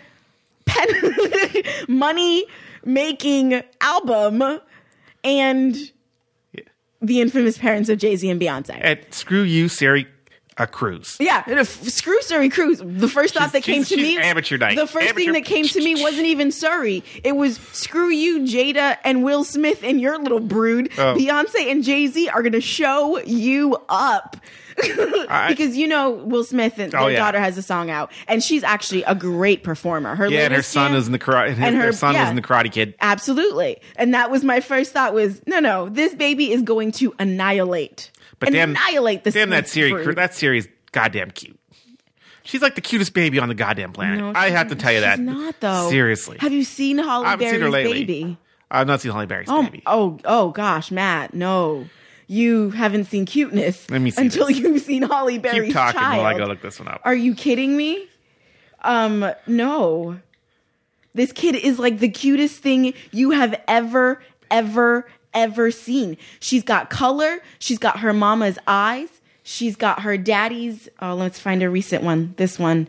money-making album, and the infamous parents of Jay-Z and Beyonce. And screw you, Siri. Cruz. Yeah, screw Suri Cruise. The first thought that came to me, amateur night. The first thing that came to me wasn't even Suri. It was screw you, Jada and Will Smith and your little brood. Beyonce and Jay-Z are going to show you up. Because Will Smith and their daughter has a song out, and she's actually a great performer. And her son is in the karate. Her son was in the Karate Kid. Absolutely, and that was my first thought. Was no, this baby is going to annihilate. But annihilate this. Damn that series! That series, goddamn cute. She's like the cutest baby on the goddamn planet. No, I have to tell you that. She's not though. Seriously, have you seen Halle Berry's seen her lately. baby? I've not seen Halle Berry's baby. Oh gosh, Matt, no. You haven't seen cuteness until you've seen Halle Berry's Keep talking child. while I go look this one up. Are you kidding me? No. This kid is like the cutest thing you have ever seen. She's got color. She's got her mama's eyes. She's got her daddy's. Oh, let's find a recent one. This one.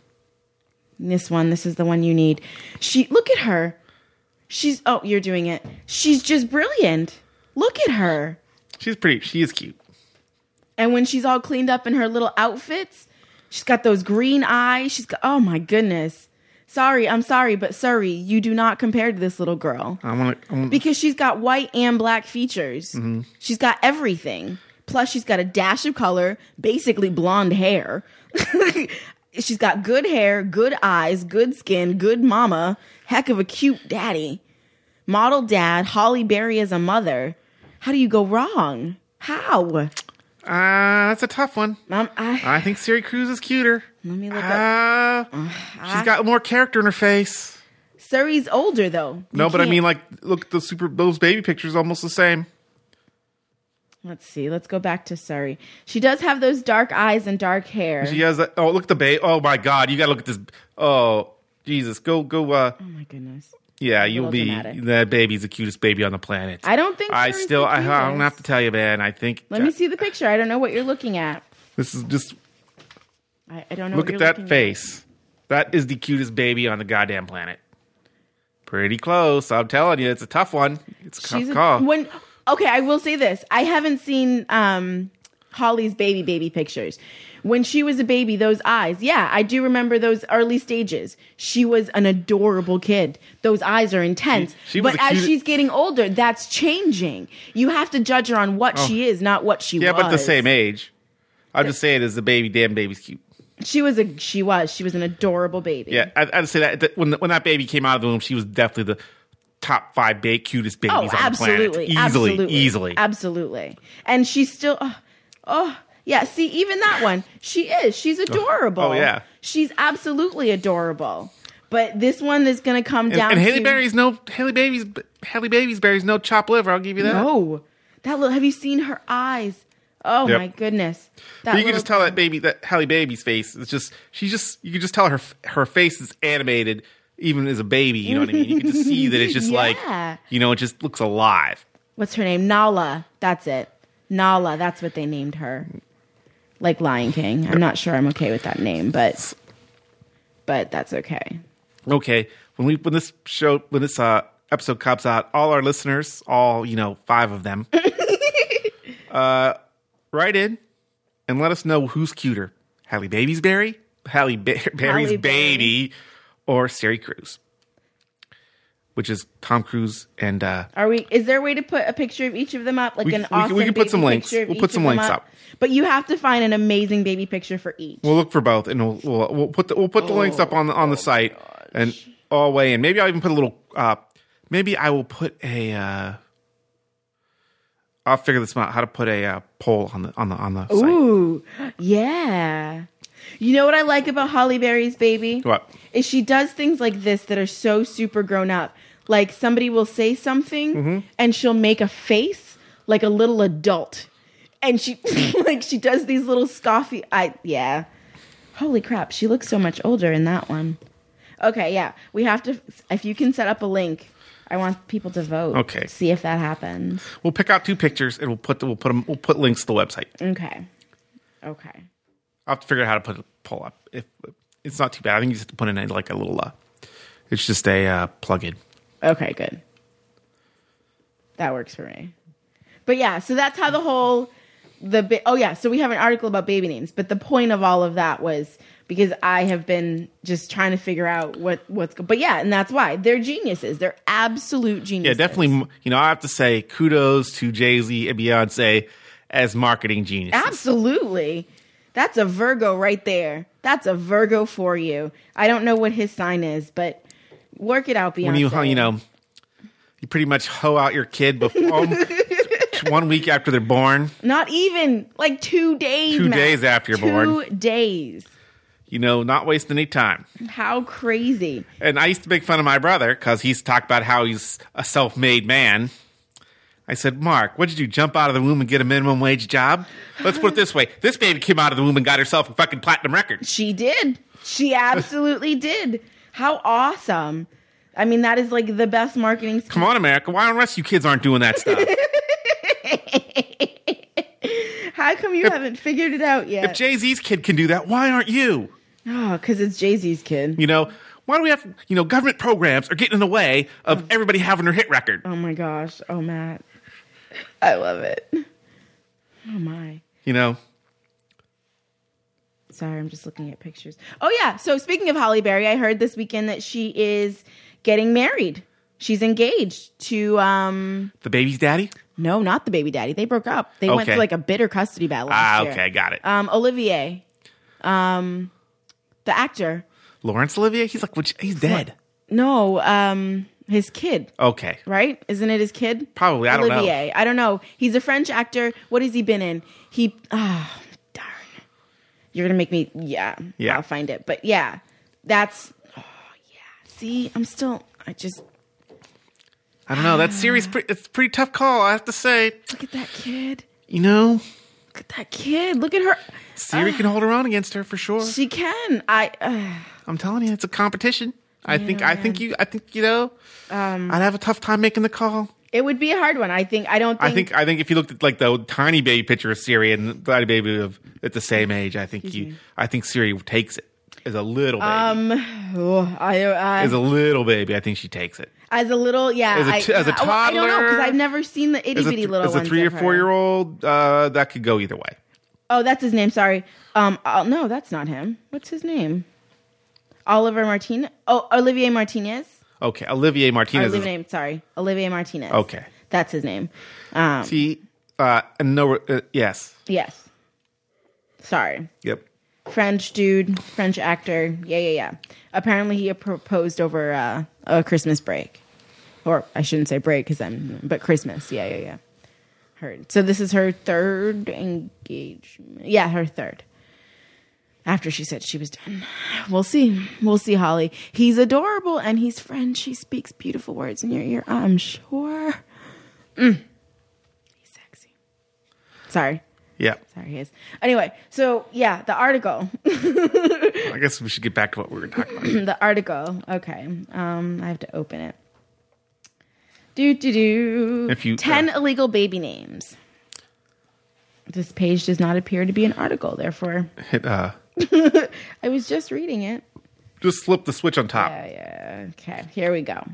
This is the one you need. Look at her. You're doing it. She's just brilliant. Look at her. She's pretty. She is cute. And when she's all cleaned up in her little outfits, she's got those green eyes. She's got, oh my goodness. I'm sorry, but Suri, you do not compare to this little girl. Because she's got white and black features. Mm-hmm. She's got everything. Plus, she's got a dash of color, basically blonde hair. She's got good hair, good eyes, good skin, good mama. Heck of a cute daddy. Model dad, Halle Berry as a mother. How do you go wrong? How? That's a tough one. I think Suri Cruise is cuter. Let me look up. She's got more character in her face. Suri's older though. I mean, like, look, those baby pictures almost the same. Let's see. Let's go back to Suri. She does have those dark eyes and dark hair. She has that. Oh, look at the baby. Oh my God, you got to look at this. Oh, Jesus, go. Oh my goodness. Yeah, you'll be dramatic. That baby's the cutest baby on the planet. I don't think. I don't have to tell you, man. I think. Let me see the picture. I don't know what you're looking at. This is just. I don't know. Look at that face. That is the cutest baby on the goddamn planet. Pretty close. I'm telling you, it's a tough one. It's a tough call. Okay, I will say this. I haven't seen Holly's baby pictures. When she was a baby, those eyes, yeah, I do remember those early stages. She was an adorable kid. Those eyes are intense. But as she's getting older, that's changing. You have to judge her on what she is, not what she was. Yeah, but the same age. I'll just say it as the baby's cute. She was an adorable baby. Yeah, I'd say that when that baby came out of the womb, she was definitely the top 5 cutest babies on the planet. Easily. Absolutely. And she's still, yeah, see, even that one, she's adorable. Oh, yeah. She's absolutely adorable. But this one is going to come down and Halle Berry's no chopped liver, I'll give you that. No. Have you seen her eyes? Oh, my goodness. But you can just tell that Halle Baby's face, you can just tell her face is animated even as a baby, you know what I mean? You can just see that it's just it just looks alive. What's her name? Nala. That's it. Nala, that's what they named her. Like Lion King. I'm not sure I'm okay with that name, but that's okay. Okay. When this episode comes out, all our listeners, all 5 of them, write in and let us know who's cuter. Halle Berry's baby, or Suri Cruise, which is Tom Cruise and. Is there a way to put a picture of each of them up, like we can put some links. We'll put some links up. But you have to find an amazing baby picture for each. We'll look for both, and we'll put the links up on the site and all way. And maybe I'll even put a little. Maybe I will put a. I'll figure this out. How to put a poll on the site. Ooh, yeah. You know what I like about Halle Berry's baby? What? Is she does things like this that are so super grown up. Like somebody will say something and she'll make a face like a little adult. And she she does these little scoffy yeah. Holy crap, she looks so much older in that one. Okay, yeah. We have to if you can set up a link. I want people to vote. Okay. See if that happens. We'll pick out 2 pictures and we'll put links to the website. Okay. I'll have to figure out how to put a poll up. If it's not too bad. I think you just have to put in like a little. It's just a plug-in. Okay, good. That works for me. But yeah, so that's how the whole So we have an article about baby names, but the point of all of that was because I have been just trying to figure out what's good. But yeah, and that's why they're geniuses. They're absolute geniuses. Yeah, definitely. I have to say kudos to Jay-Z and Beyonce as marketing geniuses. Absolutely. That's a Virgo right there. That's a Virgo for you. I don't know what his sign is, but work it out, Beyonce. When you pretty much hoe out your kid before 1 week after they're born. Not even, like 2 days. 2 days after you're born. 2 days. Not wasting any time. How crazy. And I used to make fun of my brother because he's talked about how he's a self-made man. I said, Mark, what'd you do? Jump out of the womb and get a minimum wage job? Let's put it this way. This baby came out of the womb and got herself a fucking platinum record. She did. She absolutely did. How awesome. I mean, that is like the best marketing scheme. Come on, America. Why the rest of you kids aren't doing that stuff? How come you haven't figured it out yet? If Jay-Z's kid can do that, why aren't you? Oh, because it's Jay-Z's kid. Why do we have, government programs are getting in the way of everybody having their hit record? Oh my gosh. Oh, Matt. I love it. Oh my. Sorry, I'm just looking at pictures. Oh yeah. So speaking of Halle Berry, I heard this weekend that she is getting married. She's engaged to the baby's daddy? No, not the baby daddy. They broke up. They went through like a bitter custody battle last year. Okay, got it. Olivier. The actor. Laurence Olivier? He's dead. No, his kid. Okay. Right? Isn't it his kid? Probably. I don't know. Olivier. I don't know. He's a French actor. What has he been in? Darn. You're going to make me, yeah. I'll find it. But yeah, that's, See, I don't know. That series, it's a pretty tough call, I have to say. Look at that kid. Look at that kid. Look at her. Siri can hold her own against her for sure. She can. I'm telling you, it's a competition. I think I'd have a tough time making the call. It would be a hard one. I think if you looked at like the tiny baby picture of Siri and the tiny baby at the same age, I think Siri takes it as a little baby. As a little baby, I think she takes it. As a little, yeah. As a toddler, I don't know because I've never seen the itty bitty little ones. As a 3 or 4 year old, that could go either way. Oh, that's his name. Sorry. No, that's not him. What's his name? Oliver Martinez. Oh, Olivier Martinez. Okay, Olivier Martinez. Olivier Martinez. Okay, that's his name. Yes. Yes. Sorry. Yep. French dude, French actor. Yeah. Apparently, he proposed over a Christmas break, or I shouldn't say break but Christmas. Yeah. Heard. So this is her third engagement. Yeah, her third. After she said she was done. We'll see, Holly. He's adorable and he's French. He speaks beautiful words in your ear, I'm sure. He's sexy. Sorry. Yeah. Sorry, he is. Anyway, so yeah, the article. I guess we should get back to what we were talking about. The article. Okay. I have to open it. 10 illegal baby names. This page does not appear to be an article, therefore. I was just reading it. Just flip the switch on top. Yeah. Okay, here we go.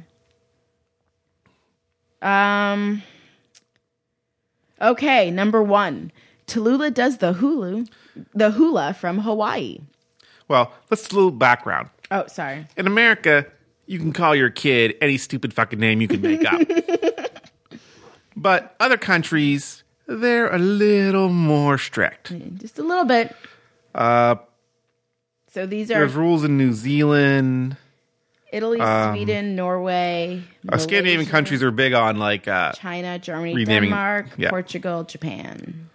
Okay, number 1. Tallulah does the hula from Hawaii. Well, let's do a little background. Oh, sorry. In America, you can call your kid any stupid fucking name you can make up. But other countries, they're a little more strict. Just a little bit. So these are... There's rules in New Zealand. Italy, Sweden, Norway, Scandinavian countries are big on like... China, Germany, Denmark, Portugal, Japan.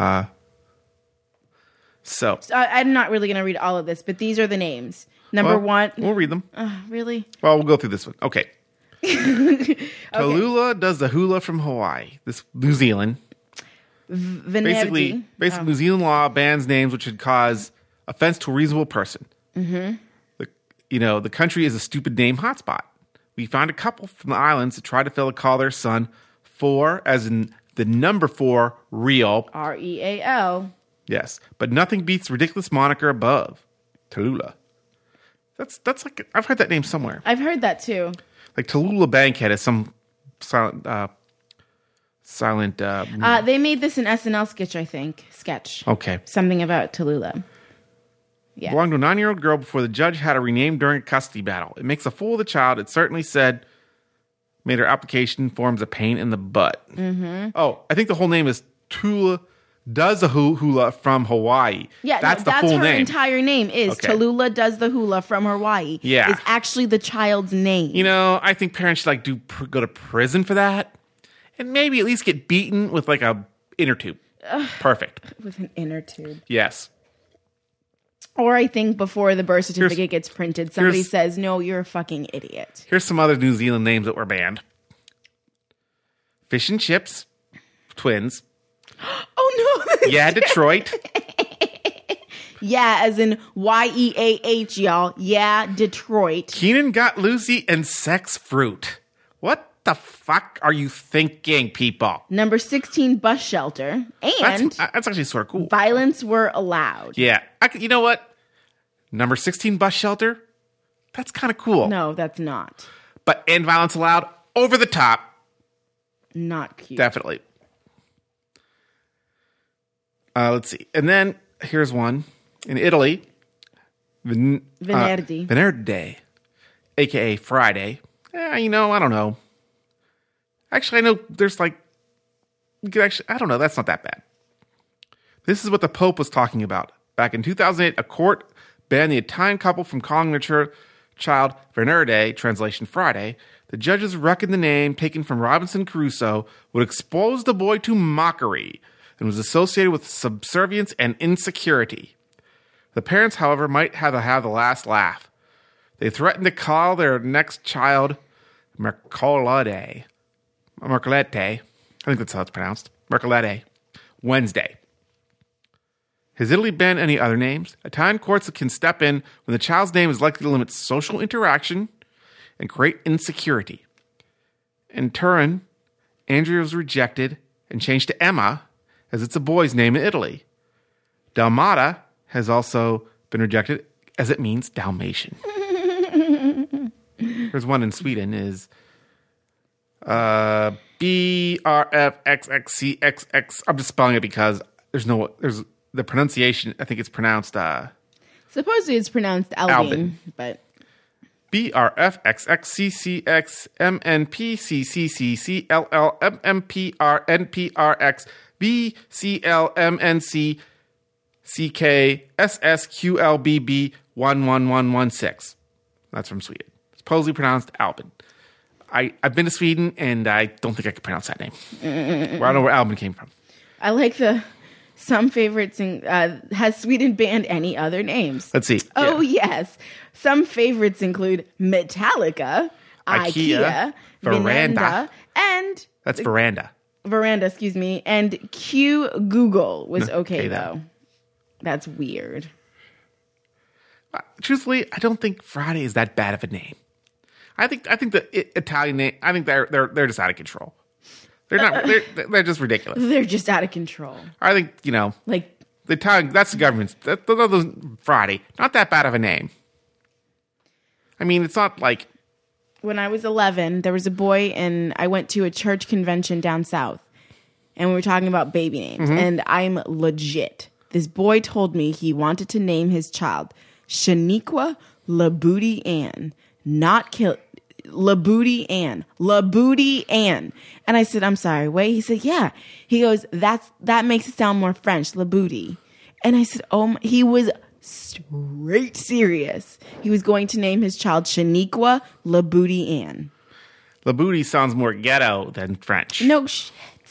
So I'm not really going to read all of this, but these are the names. Number 1. We'll read them. Really? Well, we'll go through this one. Okay. Tallulah does the hula from Hawaii. This New Zealand. Basically, New Zealand law bans names which would cause offense to a reasonable person. Mm-hmm. The country is a stupid name hotspot. We found a couple from the islands that tried to call their son 4, as in the number 4, real. Real. Yes, but nothing beats the ridiculous moniker above, Tallulah. That's like, I've heard that name somewhere. I've heard that too. Like Tallulah Bankhead is some silent. They made this an SNL sketch, I think. Okay. Something about Tallulah. Yeah. Belonged to a 9-year-old girl before the judge had her renamed during a custody battle. It makes a fool of the child. It certainly said made her application forms a pain in the butt. Mm-hmm. Oh, I think the whole name is Tula Does the Hula from Hawaii. Yeah, that's the full name. Her entire name is Tallulah Does the Hula from Hawaii. Yeah. Is actually the child's name. You know, I think parents should go to prison for that. And maybe at least get beaten with like a inner tube. Perfect. With an inner tube. Yes. Or I think before the birth certificate gets printed, somebody says, no, you're a fucking idiot. Here's some other New Zealand names that were banned. Fish and Chips, twins. Oh, no. Yeah, Detroit. Yeah, as in Y-E-A-H, y'all. Yeah, Detroit. Keenan Got Lucy and Sex Fruit. What the fuck are you thinking, people? Number 16, Bus Shelter. And that's actually sort of cool. Violence Were Allowed. Yeah. You know what? Number 16, Bus Shelter. That's kind of cool. No, that's not. And Violence Allowed, over the top. Not cute. Definitely. Let's see. And then here's one. In Italy, Venerdì. Venerdì, a.k.a. Friday. I don't know. Actually, I know there's I don't know. That's not that bad. This is what the Pope was talking about. Back in 2008, a court banned the Italian couple from calling their child Venerdì, translation Friday. The judges reckoned the name taken from Robinson Crusoe would expose the boy to mockery and was associated with subservience and insecurity. The parents, however, might have the last laugh. They threatened to call their next child Mercolete. I think that's how it's pronounced. Mercolete. Wednesday. Has Italy banned any other names? Italian courts can step in when the child's name is likely to limit social interaction and create insecurity. In Turin, Andrea was rejected and changed to Emma, as it's a boy's name in Italy. Dalmata has also been rejected, as it means Dalmatian. There's one in Sweden, is BRFXXCXX. I'm just spelling it because there's the pronunciation. I think it's pronounced. Supposedly it's pronounced Albin, but BRFXXCCXMNPCCCCLLMMPRNPRX VCLMNC CKSSQLBB11116. That's from Sweden. It's supposedly pronounced Albin. I've been to Sweden, and I don't think I could pronounce that name. I don't know where Albin came from. I like some favorites. Has Sweden banned any other names? Let's see. Oh, yes. Some favorites include Metallica, IKEA, Veranda, and... That's Veranda. Veranda, excuse me. And Q Google was okay, though. That's weird. Truthfully, I don't think Friday is that bad of a name. I think the Italian name. I think they're just out of control. They're not. They're just ridiculous. They're just out of control. I think like the Italian. That's the government's. Friday. Not that bad of a name. I mean, it's not like. When I was 11, there was a boy, and I went to a church convention down south, and we were talking about baby names. Mm-hmm. And I'm legit. This boy told me he wanted to name his child Shaniqua Labooty Ann, not Labooty Ann. Labooty Ann. And I said, I'm sorry, wait. He said, yeah. He goes, that makes it sound more French, Labooty. And I said, he was straight serious. He was going to name his child Shaniqua Labooty Ann. Labooty sounds more ghetto than French. No shit.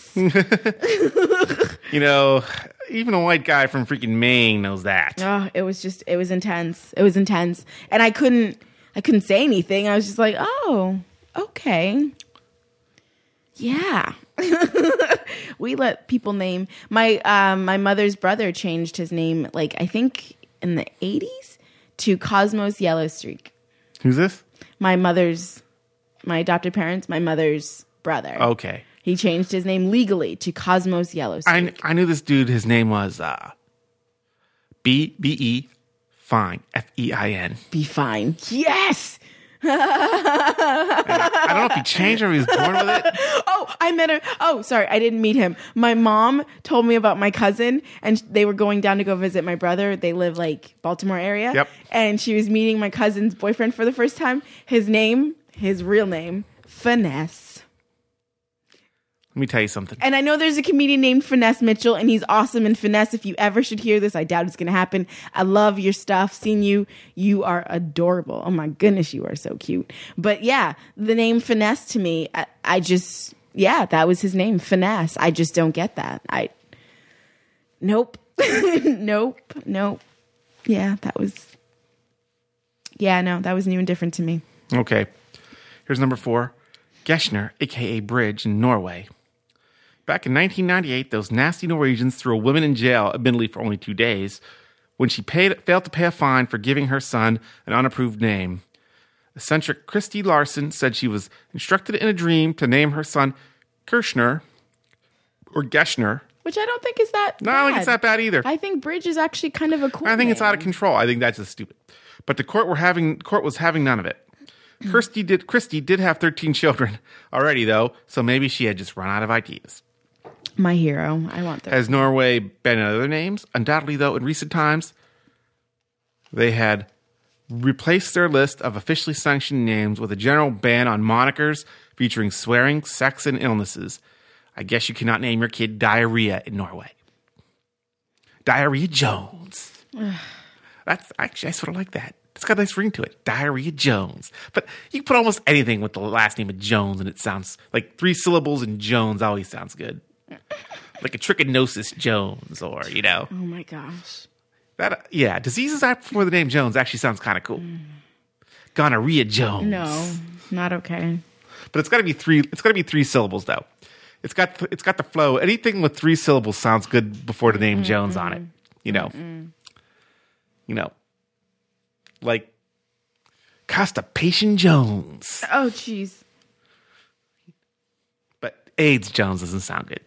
Even a white guy from freaking Maine knows that. Oh, it was intense. It was intense. And I couldn't say anything. I was just like, oh, okay. Yeah. We let people name. My mother's brother changed his name, I think in the 80s, to Cosmos Yellowstreak. Who's this? My adopted parents, my mother's brother. Okay. He changed his name legally to Cosmos Yellowstreak. I knew this dude. His name was B-E Fine. F-E-I-N. Be Fine. Yes! I don't know if he changed or he was born with it. Oh, I met him. Oh, sorry, I didn't meet him. My mom told me about my cousin, and they were going down to go visit my brother. They live like Baltimore area. Yep. And she was meeting my cousin's boyfriend for the first time. His real name, Finesse. Let me tell you something. And I know there's a comedian named Finesse Mitchell, and he's awesome. And Finesse, if you ever should hear this, I doubt it's going to happen. I love your stuff. Seen you. You are adorable. Oh my goodness, you are so cute. But yeah, the name Finesse to me, I just, yeah, that was his name, Finesse. I just don't get that. Nope. Nope. Yeah, that was new and different to me. Okay. Here's number 4. Geshner, a.k.a. Bridge in Norway. Back in 1998, those nasty Norwegians threw a woman in jail, admittedly for only 2 days, when she failed to pay a fine for giving her son an unapproved name. Eccentric Christy Larson said she was instructed in a dream to name her son Kirshner or Geshner. Which I don't think is that bad. No, I don't think it's that bad either. I think Bridge is actually kind of a cool I think name. it's out of control. I think that's just stupid. But the court was having none of it. Christy did have 13 children already, though, so maybe she had just run out of ideas. My hero. I want that. Has Norway been in other names? Undoubtedly, though, in recent times, they had replaced their list of officially sanctioned names with a general ban on monikers featuring swearing, sex, and illnesses. I guess you cannot name your kid Diarrhea in Norway. Diarrhea Jones. That's actually, I sort of like that. It's got a nice ring to it. Diarrhea Jones. But you can put almost anything with the last name of Jones, and it sounds like 3 syllables, and Jones always sounds good. Like a trichinosis Jones, or, Oh my gosh. Diseases before the name Jones actually sounds kind of cool. Gonorrhea Jones. No, not okay. But it's got to be 3. It's got to be 3 syllables, though. It's got the flow. Anything with 3 syllables sounds good before the name Jones on it. You know, like Constipation Jones. Oh, jeez. But AIDS Jones doesn't sound good.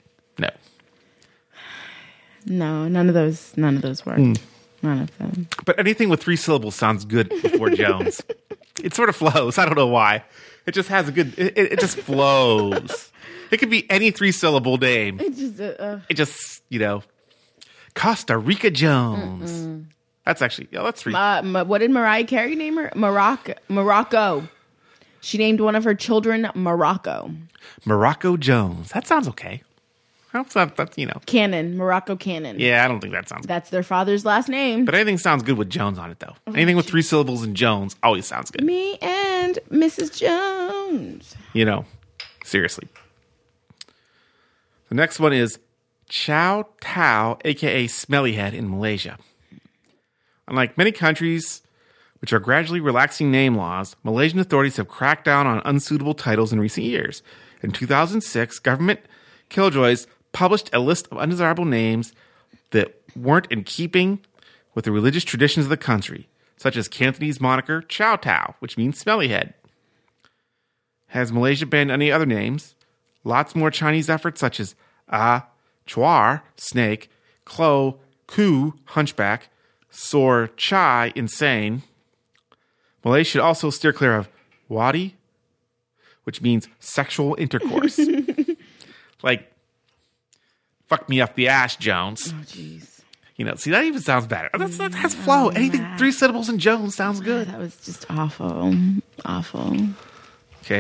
No, none of those work. None of them. But anything with 3 syllables sounds good before Jones. It sort of flows. I don't know why. It just has a good. It just flows. It could be any 3-syllable name. It just Costa Rica Jones. That's actually that's 3. What did Mariah Carey name her? Morocco. She named one of her children Morocco. Morocco Jones. That sounds okay. That's Cannon. Morocco Cannon. Yeah, I don't think that sounds good. That's their father's last name. But anything sounds good with Jones on it, though. Anything with 3 syllables and Jones always sounds good. Me and Mrs. Jones. Seriously. The next one is Chow Tao, a.k.a. Smellyhead in Malaysia. Unlike many countries which are gradually relaxing name laws, Malaysian authorities have cracked down on unsuitable titles in recent years. In 2006, government killjoys published a list of undesirable names that weren't in keeping with the religious traditions of the country, such as Cantonese moniker Chow Tao, which means smelly head. Has Malaysia banned any other names? Lots more Chinese efforts such as Chuar, snake, Klo, Ku, hunchback, Sor Chai, insane. Malaysia should also steer clear of Wadi, which means sexual intercourse. Like, fuck me up the ass, Jones. Oh, jeez. See, that even sounds better. That has flow. Anything 3 syllables and Jones sounds good. That was just awful. Awful. Okay.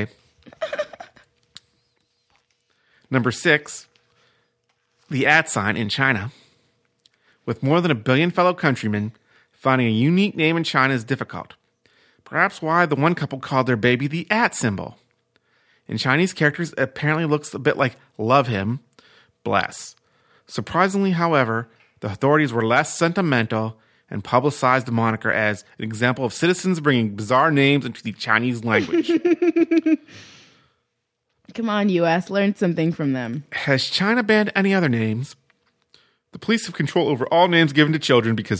Number 6, the @ in China. With more than 1 billion fellow countrymen, finding a unique name in China is difficult. Perhaps why the one couple called their baby the @ symbol. In Chinese characters, it apparently looks a bit like love him, bless. Surprisingly, however, the authorities were less sentimental and publicized the moniker as an example of citizens bringing bizarre names into the Chinese language. Come on, U.S., learn something from them. Has China banned any other names? The police have control over all names given to children because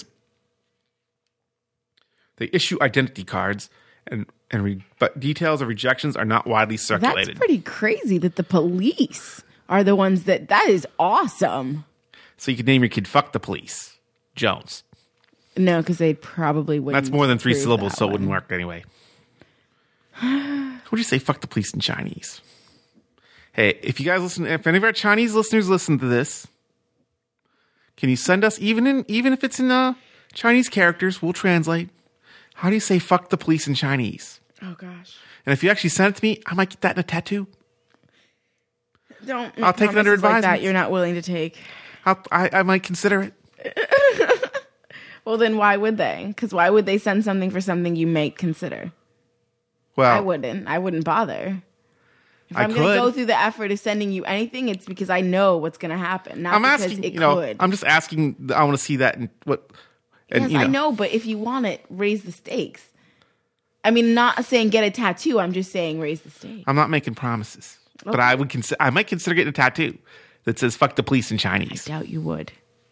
they issue identity cards, but details of rejections are not widely circulated. That's pretty crazy that the police are the ones that is awesome. So you could name your kid Fuck the Police, Jones. No, because they probably wouldn't. That's more than 3 syllables, so it wouldn't work anyway. What do you say? Fuck the police in Chinese. Hey, if you guys listen, if any of our Chinese listeners listen to this, can you send us, even if it's in Chinese characters, we'll translate. How do you say fuck the police in Chinese? Oh, gosh. And if you actually send it to me, I might get that in a tattoo. Don't. I'll take it under advisement. Like that you're not willing to take. I might consider it. Well, then why would they? Because why would they send something for something you may consider? Well, I wouldn't bother. If I'm going to go through the effort of sending you anything, it's because I know what's going to happen. Not I'm because asking, it could. I'm just asking. I want to see that. And what? And, Yes, I know, but if you want it, raise the stakes. I mean, not saying get a tattoo. I'm just saying raise the stakes. I'm not making promises, but I would I might consider getting a tattoo that says "fuck the police" in Chinese. I doubt you would.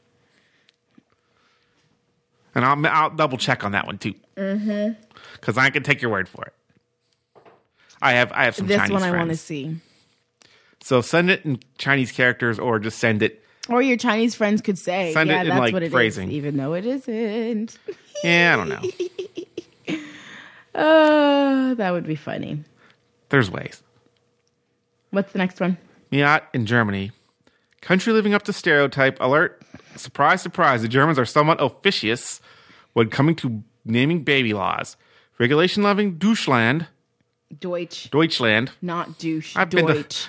And I'll double check on that one too. Mm-hmm. Because I can take your word for it. I have some this Chinese one friends. I want to see. So send it in Chinese characters, or just send it. Or your Chinese friends could say, Send it in, that's like, what it phrasing. is, even though it isn't. Yeah, I don't know. That would be funny. There's ways. What's the next one? Miat in Germany. Country living up to stereotype. Alert. Surprise, surprise. The Germans are somewhat officious when coming to naming baby laws. Regulation loving Deutschland. Deutschland. Not douche. I've been to- Deutsch.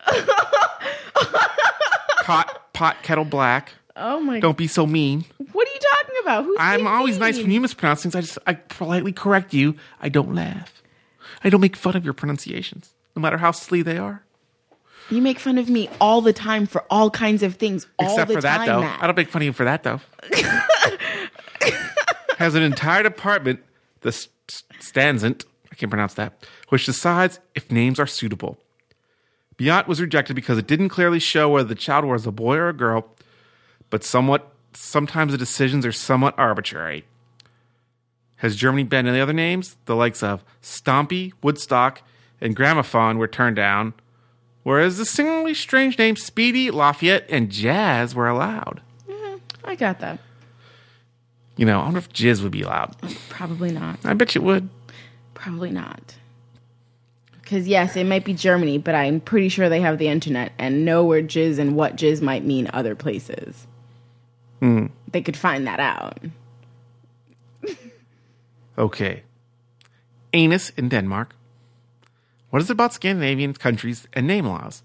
Pot, kettle black. Oh my god. Don't be so mean. What are you talking about? Who's I'm being always mean? nice when you mispronounce things. I politely correct you. I don't laugh. I don't make fun of your pronunciations, no matter how silly they are. You make fun of me all the time for all kinds of things. Except all the for that, time, though. Matt. I don't make fun of you for that, though. Has an entire department, the Stanzant, I can't pronounce that, which decides if names are suitable. Biot was rejected because it didn't clearly show whether the child was a boy or a girl, but sometimes the decisions are somewhat arbitrary. Has Germany banned any other names? The likes of Stompy, Woodstock, and Gramophone were turned down, whereas the similarly strange names Speedy, Lafayette, and Jazz were allowed. I got that. I wonder if Jizz would be allowed. Probably not. I bet you would. Probably not. Because, yes, it might be Germany, but I'm pretty sure they have the internet and know where jizz and what jizz might mean other places. They could find that out. Okay. Anus in Denmark. What is it about Scandinavian countries and name laws?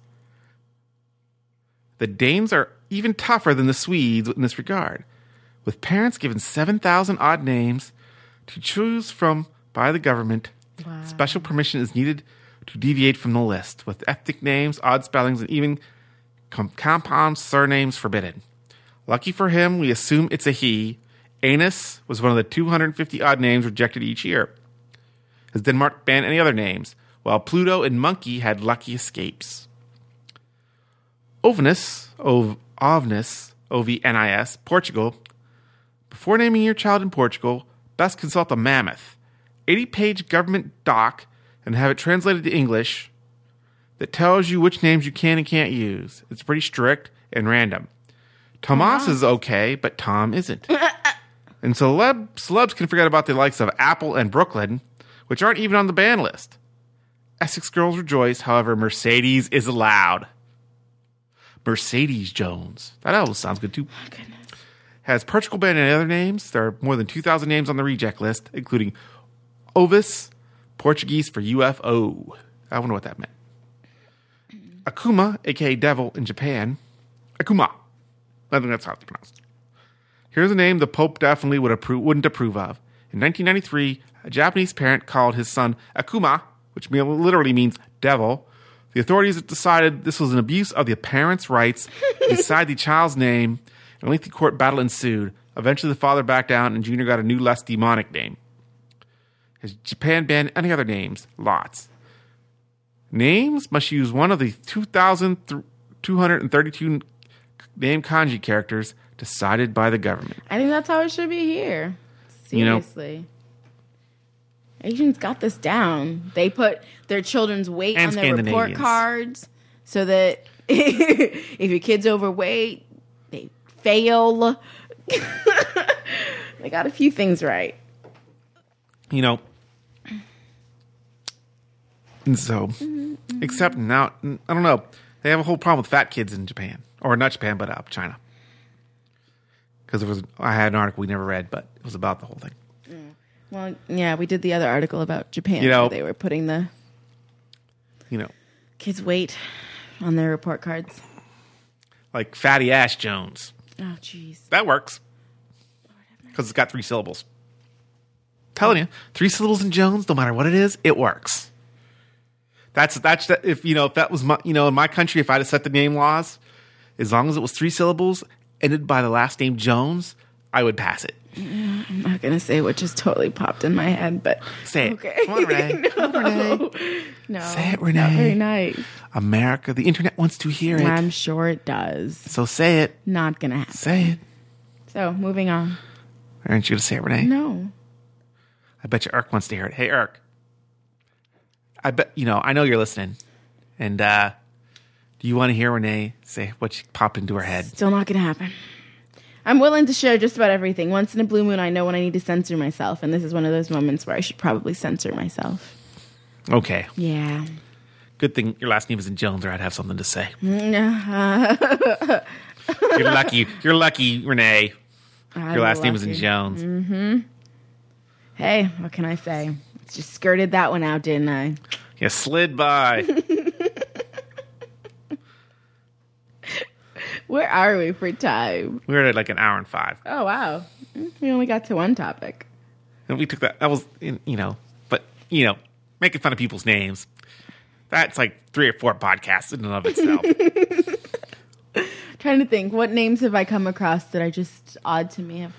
The Danes are even tougher than the Swedes in this regard, with parents given 7,000 odd names to choose from by the government. Wow. Special permission is needed to deviate from the list, with ethnic names, odd spellings, and even compound surnames forbidden. Lucky for him, we assume it's a he. Anus was one of the 250 odd names rejected each year. Has Denmark banned any other names? While Pluto and Monkey had lucky escapes. Ovnis, O-V-N-I-S, Portugal. Before naming your child in Portugal, best consult a mammoth, 80-page government doc, and have it translated to English that tells you which names you can and can't use. It's pretty strict and random. Tomas is okay, but Tom isn't. And celebs can forget about the likes of Apple and Brooklyn, which aren't even on the ban list. Essex girls rejoice, however, Mercedes is allowed. Mercedes Jones. That almost sounds good, too. Oh, goodness. Has Portugal banned any other names? There are more than 2,000 names on the reject list, including Ovis, Portuguese for UFO. I wonder what that meant. Akuma, a.k.a. Devil in Japan. Akuma. I think that's how it's pronounced. Here's a name the Pope definitely wouldn't approve of. In 1993, a Japanese parent called his son Akuma, which literally means devil. The authorities decided this was an abuse of the parent's rights to decide the child's name, and a lengthy court battle ensued. Eventually, the father backed down, and Junior got a new, less demonic name. Has Japan banned any other names? Lots. Names must use one of the 2,232 name kanji characters decided by the government. I think that's how it should be here. Seriously. Asians got this down. They put their children's weight on their report cards so that if your kid's overweight, they fail. They got a few things right. And so, except now, I don't know. They have a whole problem with fat kids in Japan. Or not Japan, but China. Because I had an article we never read, but it was about the whole thing. Well, yeah, we did the other article about Japan. Where they were putting the kids' weight on their report cards. Like Fatty Ash Jones. Oh, jeez. That works. Because it's got 3 syllables. Telling you, 3 syllables in Jones, no matter what it is, it works. That's if that was my, in my country, if I'd have set the name laws, as long as it was 3 syllables, ended by the last name Jones, I would pass it. I'm not gonna say what just totally popped in my head, but say it. Okay. Come on, Renee. No. Come on, Renee. No, say it, Renee. Not very nice. America, the internet wants to hear it. I'm sure it does. So say it. Not gonna happen. Say it. So moving on. Aren't you gonna say it, Renee? No. I bet you Irk wants to hear it. Hey, Irk. I bet I know you're listening, and do you want to hear Renee say what popped into her head? Still not gonna happen. I'm willing to share just about everything. Once in a blue moon, I know when I need to censor myself, and this is one of those moments where I should probably censor myself. Okay. Yeah. Good thing your last name isn't Jones, or I'd have something to say. You're lucky, Renee. Your last name isn't Jones. Mm-hmm. Hey, what can I say? Just skirted that one out, didn't I? You slid by. Where are we for time? We're at like an hour and 5. Oh, wow. We only got to one topic. And we took that was, but, making fun of people's names. That's like 3 or 4 podcasts in and of itself. Trying to think, what names have I come across that are just odd to me?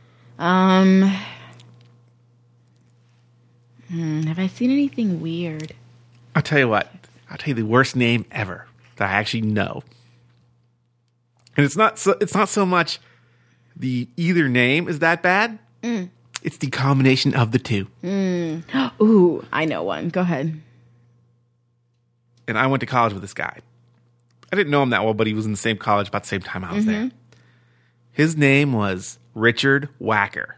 Have I seen anything weird? I'll tell you what. I'll tell you the worst name ever that I actually know. And it's not so much the either name is that bad. It's the combination of the two. Ooh, I know one. Go ahead. And I went to college with this guy. I didn't know him that well, but he was in the same college about the same time I was there. His name was Richard Wacker.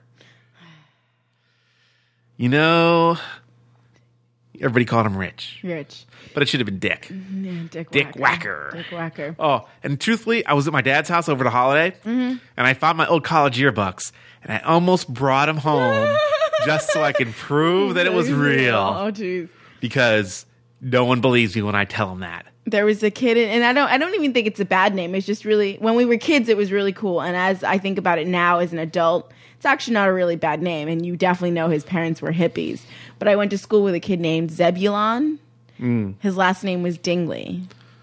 Everybody called him Rich. But it should have been Dick. Yeah, Dick Wacker. Dick Wacker. Oh, and truthfully, I was at my dad's house over the holiday, and I found my old college yearbooks, and I almost brought them home just so I could prove that it was real. Oh, jeez. Because no one believes me when I tell them that. There was a kid, and I don't even think it's a bad name. It's just really, when we were kids, it was really cool. And as I think about it now as an adult, it's actually not a really bad name. And you definitely know his parents were hippies. But I went to school with a kid named Zebulon. His last name was Dingley,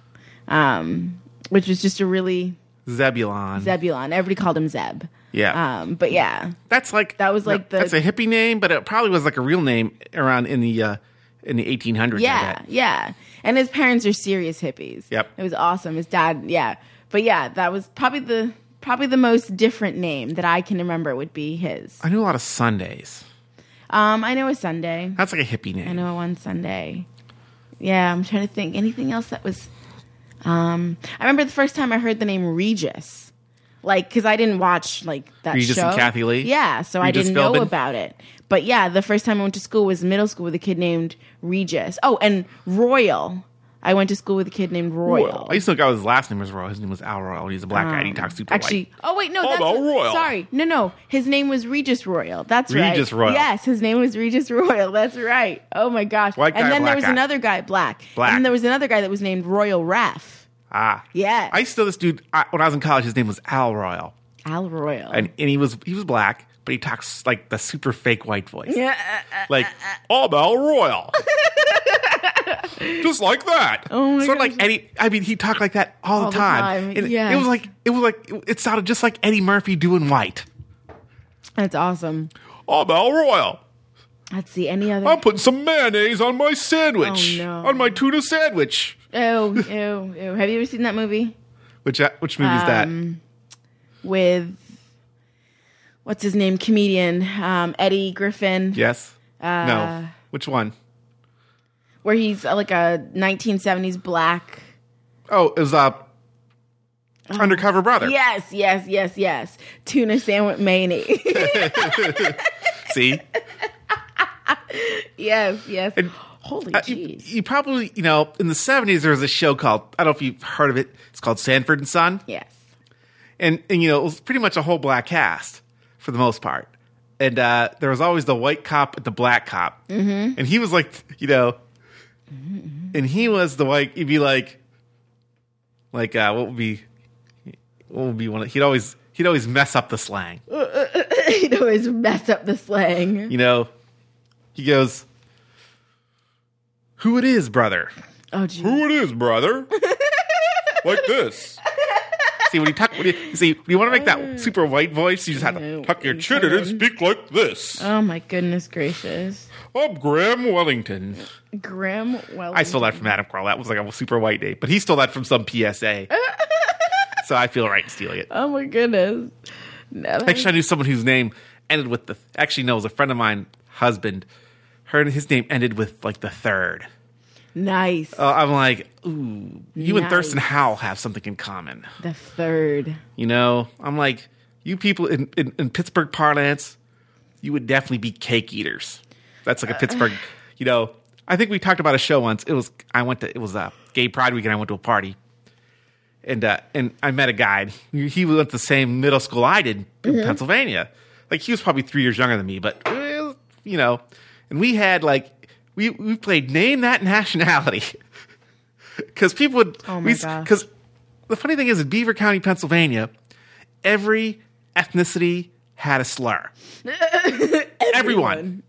which was just a really... Zebulon. Everybody called him Zeb. Yeah. But yeah. That's a hippie name, but it probably was like a real name around in the 1800s. Yeah. And his parents are serious hippies. Yep. It was awesome. His dad, yeah. But yeah, that was probably the most different name that I can remember would be his. I knew a lot of Sundays. I know a Sunday. That's like a hippie name. I know one Sunday. Yeah, I'm trying to think. Anything else that was... I remember the first time I heard the name Regis. Because I didn't watch, that Regis show. and Kathy Lee? Yeah, so Regis I didn't know Philbin? about it. But yeah, the first time I went to school was middle school with a kid named Regis. Oh, and Royal. I went to school with a kid named Royal. I used to know a guy whose last name was Royal. His name was Al Royal. He's a black guy and he talks super white. Oh, wait, no. That's Royal. Sorry. No. His name was Regis Royal. That's right. Regis Royal. Yes, his name was Regis Royal. That's right. Oh, my gosh. White guy, and then black there was guy? another guy, black. Black. And then there was another guy that was named Royal Raff. Ah. Yeah. I used to know this dude, when I was in college, his name was Al Royal. Al Royal. And he was black, but he talks like the super fake white voice. Yeah. I'm Al Royal. Just like that. Oh my sort of gosh. like Eddie. He talked like that all the time. And yes. it sounded just like Eddie Murphy doing white. That's awesome. I'm Al Royal. Let's see, any other... I'm putting some mayonnaise on my sandwich. Oh, no. On my tuna sandwich. Ew. Have you ever seen that movie? Which movie is that? With... What's his name? Comedian. Eddie Griffin. Yes. No. Which one? Where he's like a 1970s black... Oh, it was Undercover Brother. Yes. Tuna sandwich mayonnaise. See? Yes. And Holy jeez. You probably, in the 70s, there was a show called, I don't know if you've heard of it. It's called Sanford and Son. Yes. And it was pretty much a whole black cast for the most part. And there was always the white cop and the black cop. Mm-hmm. And he was like, and he was the white, he'd be like, what would be one of, he'd always mess up the slang. He'd always mess up the slang. He goes, "Who it is, brother?" Oh, geez. "Who it is, brother?" Like this. See, when you want to make that super white voice, you just have to tuck your chin in and speak like this. Oh, my goodness gracious. I'm Graham Wellington. Graham Wellington. I stole that from Adam Carolla. That was like a super white name. But he stole that from some PSA. So I feel right stealing it. Oh, my goodness. No, actually, I knew someone whose name ended with it was a friend of mine, husband. His name ended with like the third. Nice. I'm like, ooh, you and Thurston Howell have something in common. The third. I'm like, you people in Pittsburgh parlance, you would definitely be cake eaters. That's like a Pittsburgh, I think we talked about a show once. It was Gay Pride Week and I went to a party. And I met a guy. He went to the same middle school I did in Pennsylvania. Like, he was probably 3 years younger than me, but, and we had we played Name That Nationality. Because people would, because the funny thing is in Beaver County, Pennsylvania, every ethnicity had a slur. Everyone.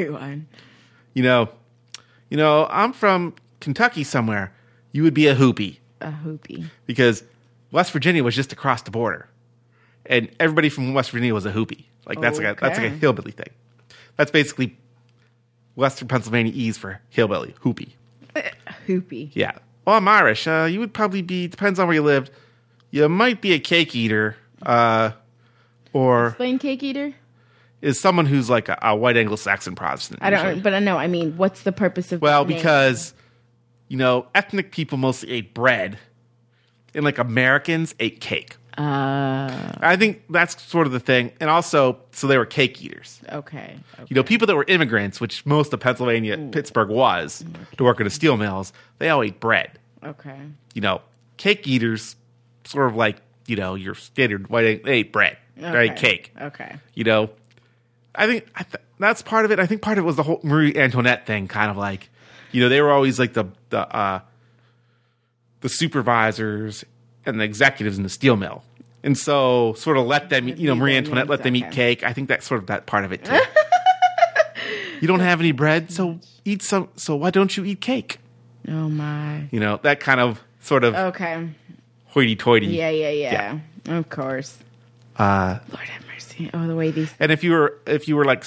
I'm from Kentucky somewhere. You would be a hoopie. A hoopie. Because West Virginia was just across the border. And everybody from West Virginia was a hoopie. Like, that's like a hillbilly thing. That's basically Western Pennsylvania E's for hillbilly. Hoopie. Hoopie. Yeah. Well, I'm Irish. You would probably be, depends on where you lived. You might be a cake eater. Or explain cake eater? Is someone who's like a white Anglo-Saxon Protestant. I don't, but I know. I mean, what's the purpose of Well, because, ethnic people mostly ate bread. And like Americans ate cake. I think that's sort of the thing. And also, so they were cake eaters. Okay. People that were immigrants, which most of Pennsylvania, Pittsburgh was, to work at the steel mills, they all ate bread. Okay. Cake eaters, sort of like, your standard white, they ate bread. Okay. They ate cake. Okay. I think that's part of it. I think part of it was the whole Marie Antoinette thing, kind of like, they were always like the supervisors and the executives in the steel mill. And so sort of let them, Marie Antoinette let them eat cake. I think that's sort of that part of it too. You don't have any bread, so eat some. So why don't you eat cake? Oh my. That kind of sort of hoity-toity. Yeah. Of course. Lord have mercy. Oh, the way these. And if you were like,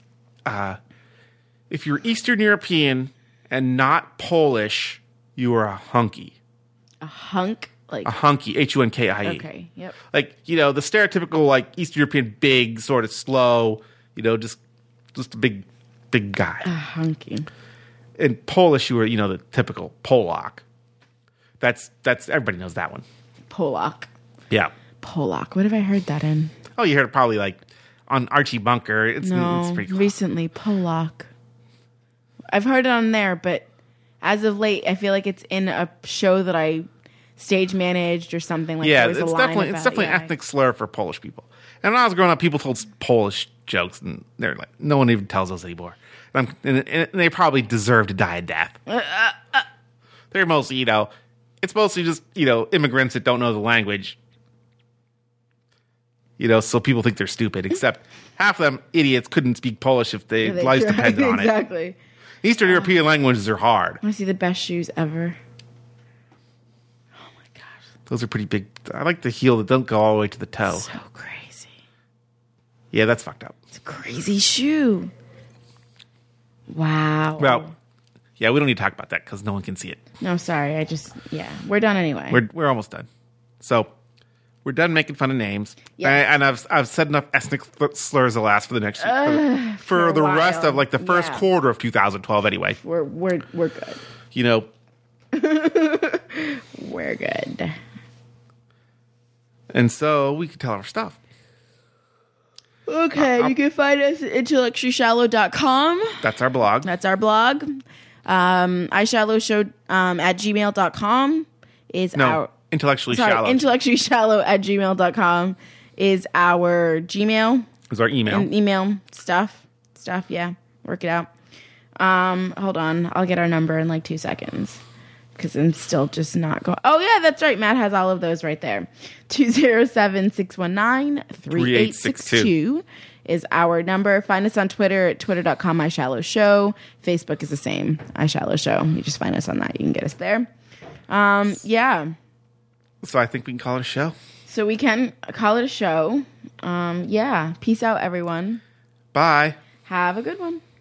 if you're Eastern European and not Polish, you were a hunky. A hunk? Like a hunky, Hunkie. Okay, yep. Like, the stereotypical, like, Eastern European, big, sort of slow, just a big guy. A hunky. In Polish, you were, the typical Polak. That's everybody knows that one. Polak. Yeah. Polak. What have I heard that in? Oh, you heard it probably, like, on Archie Bunker. It's pretty cool. Recently, Polak. I've heard it on there, but as of late, I feel like it's in a show that I stage managed or something like that. Yeah, it's definitely an ethnic slur for Polish people. And when I was growing up, people told Polish jokes, and they're like, no one even tells those anymore. And they probably deserve to die a death. They're mostly, it's mostly just, immigrants that don't know the language. So people think they're stupid, except half of them idiots couldn't speak Polish if their lives depended on it. Exactly. Eastern European languages are hard. I want to see the best shoes ever. Those are pretty big. I like the heel that don't go all the way to the toe. So crazy. Yeah, that's fucked up. It's a crazy shoe. Wow. Well, yeah, we don't need to talk about that because no one can see it. No, sorry. We're done anyway. We're almost done. So we're done making fun of names. Yes. And I've said enough ethnic slurs to last for the next for the rest of like the first quarter of 2012 anyway. We're good. We're good. And so we can tell our stuff. Okay, you can find us at intellectuallyshallow.com. That's our blog. iShallowShow at gmail.com is our... Intellectually Shallow. Intellectually Shallow at gmail.com is our Gmail. Is our email. And email stuff, yeah. Work it out. Hold on. I'll get our number in like 2 seconds. Because I'm still just not going... Oh, yeah, that's right. Matt has all of those right there. 207-619-3862 is our number. Find us on Twitter at twitter.com iShallowShow. Facebook is the same, iShallowShow. You just find us on that. You can get us there. Yeah. So I think we can call it a show. So we can call it a show. Yeah. Peace out, everyone. Bye. Have a good one.